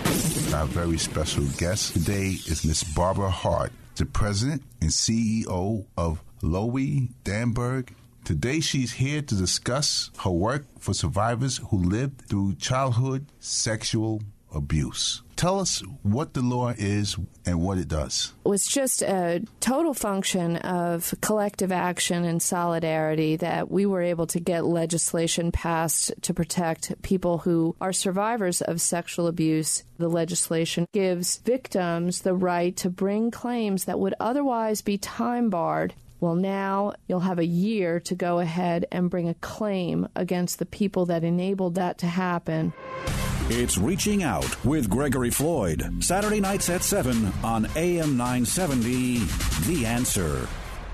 Our very special guest today is Miss Barbara Hart, the president and C E O of Lowy Danberg. Today she's here to discuss her work for survivors who lived through childhood sexual abuse. Tell us what the law is and what it does. It was just a total function of collective action and solidarity that we were able to get legislation passed to protect people who are survivors of sexual abuse. The legislation gives victims the right to bring claims that would otherwise be time-barred. Well, now you'll have a year to go ahead and bring a claim against the people that enabled that to happen. It's Reaching Out with Gregory Floyd, Saturday nights at seven on A M nine seventy, The Answer.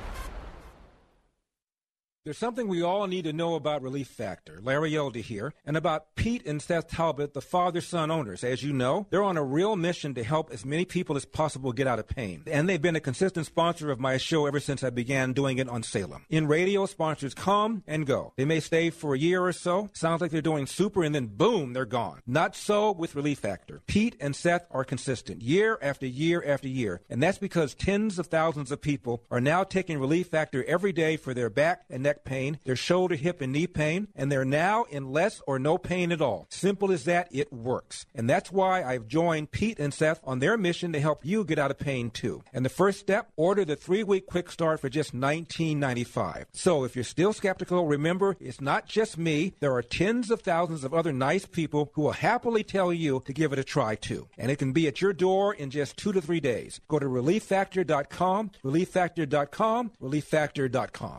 There's something we all need to know about Relief Factor. Larry Elder here, and about Pete and Seth Talbot, the father-son owners. As you know, they're on a real mission to help as many people as possible get out of pain. And they've been a consistent sponsor of my show ever since I began doing it on Salem. In radio, sponsors come and go. They may stay for a year or so. Sounds like they're doing super, and then boom, they're gone. Not so with Relief Factor. Pete and Seth are consistent, year after year after year. And that's because tens of thousands of people are now taking Relief Factor every day for their back and neck pain, their shoulder, hip, and knee pain, and they're now in less or no pain at all. Simple as that, it works. And that's why I've joined Pete and Seth on their mission to help you get out of pain too. And the first step, order the three-week quick start for just nineteen ninety-five. So if you're still skeptical, remember, it's not just me. There are tens of thousands of other nice people who will happily tell you to give it a try too. And it can be at your door in just two to three days. Go to relief factor dot com, relief factor dot com, relief factor dot com.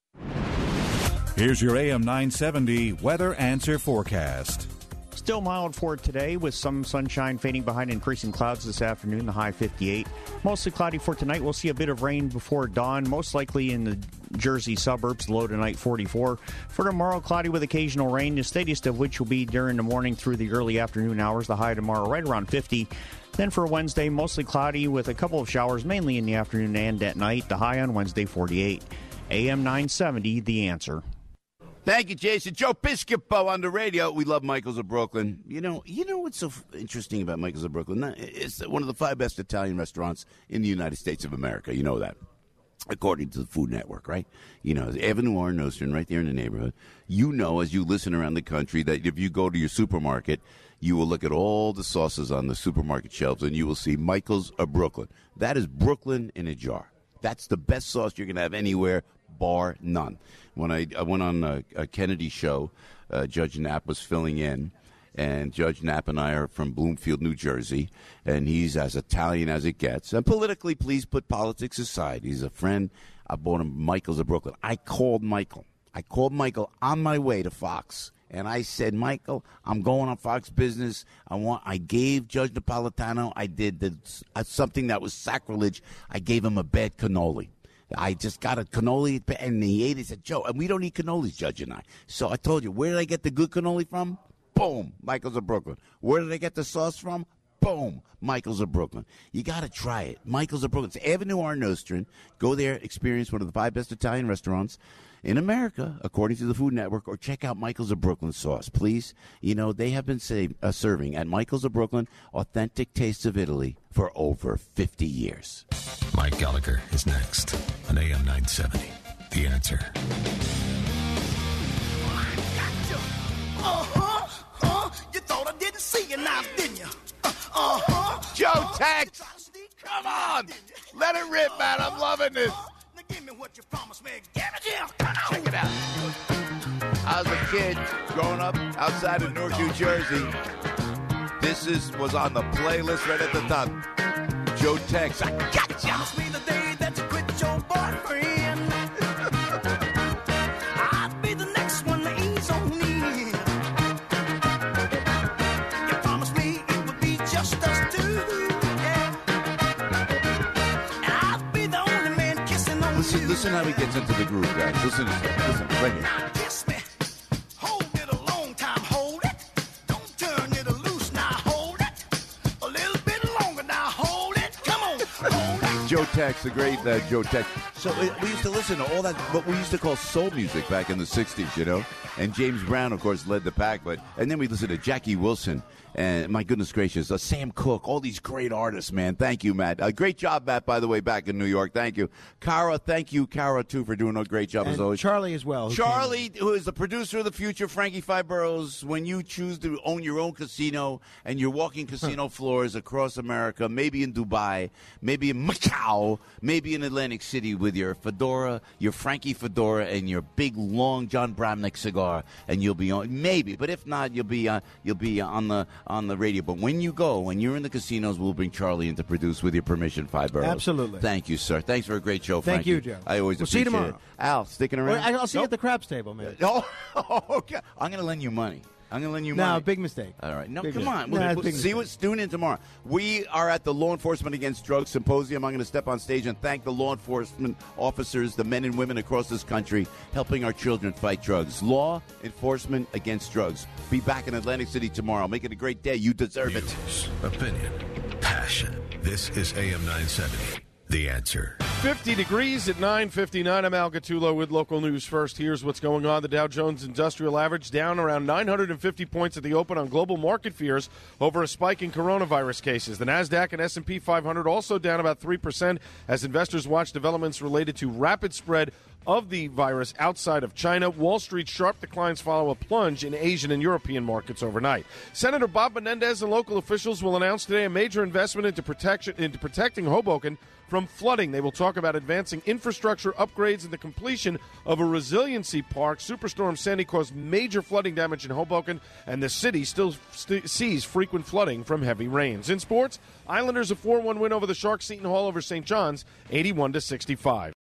Here's your A M nine seventy weather answer forecast. Still mild for today with some sunshine fading behind increasing clouds this afternoon, the high fifty-eight. Mostly cloudy for tonight. We'll see a bit of rain before dawn, most likely in the Jersey suburbs, low tonight forty-four. For tomorrow, cloudy with occasional rain, the steadiest of which will be during the morning through the early afternoon hours, the high tomorrow right around fifty. Then for Wednesday, mostly cloudy with a couple of showers, mainly in the afternoon and at night, the high on Wednesday forty-eight. A M nine seventy, The Answer. Thank you, Jason. Joe Piscopo on the radio. We love Michael's of Brooklyn. You know, you know what's so f- interesting about Michael's of Brooklyn? It's one of the five best Italian restaurants in the United States of America. You know that, according to the Food Network, right? You know, Avenue R. Nostrum, right there in the neighborhood. You know, as you listen around the country, that if you go to your supermarket, you will look at all the sauces on the supermarket shelves, and you will see Michael's of Brooklyn. That is Brooklyn in a jar. That's the best sauce you're going to have anywhere, bar none. When I, I went on a, a Kennedy show, uh, Judge Knapp was filling in, and Judge Knapp and I are from Bloomfield, New Jersey, and he's as Italian as it gets. And politically, please put politics aside. He's a friend. I bought him Michael's of Brooklyn. I called Michael. I called Michael on my way to Fox, and I said, Michael, I'm going on Fox Business. I want. I gave Judge Napolitano, I did the, uh, something that was sacrilege. I gave him a bad cannoli. I just got a cannoli, and he ate it. He said, Joe, and we don't eat cannolis, Judge and I. So I told you, where did I get the good cannoli from? Boom, Michael's of Brooklyn. Where did I get the sauce from? Boom, Michael's of Brooklyn. You got to try it. Michael's of Brooklyn. It's Avenue R. Nostrum. Go there, experience one of the five best Italian restaurants in America, according to the Food Network, or check out Michael's of Brooklyn sauce, please. You know, they have been save, uh, serving at Michael's of Brooklyn authentic tastes of Italy for over fifty years. Mike Gallagher is next on A M nine seventy. The Answer. Uh-huh, uh, you thought I didn't see you now, didn't you? Uh, uh-huh. Joe Tex, come on. Let it rip, man. I'm loving this. Now give me what you promised me. Give it here. Check it out. I was a kid growing up outside of Newark, New Jersey. This is was on the playlist right at the top. Joe Tex, I got ya. Promise me the day that you quit your boyfriend. I'd be the next one to ease on me. You promised me it would be just us two. Yeah. And I'd be the only man kissing on listen, you. Listen how he gets into the groove, guys. Listen to this. Listen, right here. Now kiss me. Hold it a long time. Hold it. Don't turn it loose. Now hold it. A little bit longer. Now hold it. Come on. Hold it. Joe Tex, the great uh, Joe Tex. So uh, we used to listen to all that, what we used to call soul music back in the sixties, you know. And James Brown, of course, led the pack. But and then we listened to Jackie Wilson. And my goodness gracious, uh, Sam Cooke, all these great artists, man. Thank you, Matt. Uh, great job, Matt, by the way, back in New York. Thank you. Kara, thank you, Kara, too, for doing a great job and as always. Charlie as well. who Charlie, who is the producer of the future, Frankie Five Boroughs, when you choose to own your own casino and you're walking casino floors across America, maybe in Dubai, maybe in Macau, maybe in Atlantic City with your fedora, your Frankie fedora, and your big, long John Bramnick cigar, and you'll be on, maybe, but if not, you'll be, uh, you'll be on the on the radio. But when you go, when you're in the casinos, we'll bring Charlie in to produce with your permission, Five Boroughs. Absolutely. Thank you, sir. Thanks for a great show, Thank Frankie. you, Joe. I always We'll see you appreciate tomorrow. it. Al, sticking around? Well, I'll see you Nope. at the craps table, man. Oh, okay. I'm going to lend you money. I'm going to lend you No, money. big mistake. All right. No, Big come mistake. on. No, We'll, it's we'll big see mistake. what's doing in tomorrow. We are at the Law Enforcement Against Drugs Symposium. I'm going to step on stage and thank the law enforcement officers, the men and women across this country, helping our children fight drugs. Law Enforcement Against Drugs. Be back in Atlantic City tomorrow. Make it a great day. You deserve News, opinion, passion. This is A M nine seventy. The Answer. fifty degrees at nine fifty-nine. I'm Al Gattulo with local news first. Here's what's going on. The Dow Jones Industrial Average down around nine hundred fifty points at the open on global market fears over a spike in coronavirus cases. The NASDAQ and S and P five hundred also down about three percent as investors watch developments related to rapid spread of the virus outside of China. Wall Street's sharp declines follow a plunge in Asian and European markets overnight. Senator Bob Menendez and local officials will announce today a major investment into protection into protecting Hoboken from flooding. They will talk about advancing infrastructure upgrades and the completion of a resiliency park. Superstorm Sandy caused major flooding damage in Hoboken, and the city still st- sees frequent flooding from heavy rains. In sports, Islanders a four one win over the Sharks. Seton Hall over Saint John's, eighty-one to sixty-five.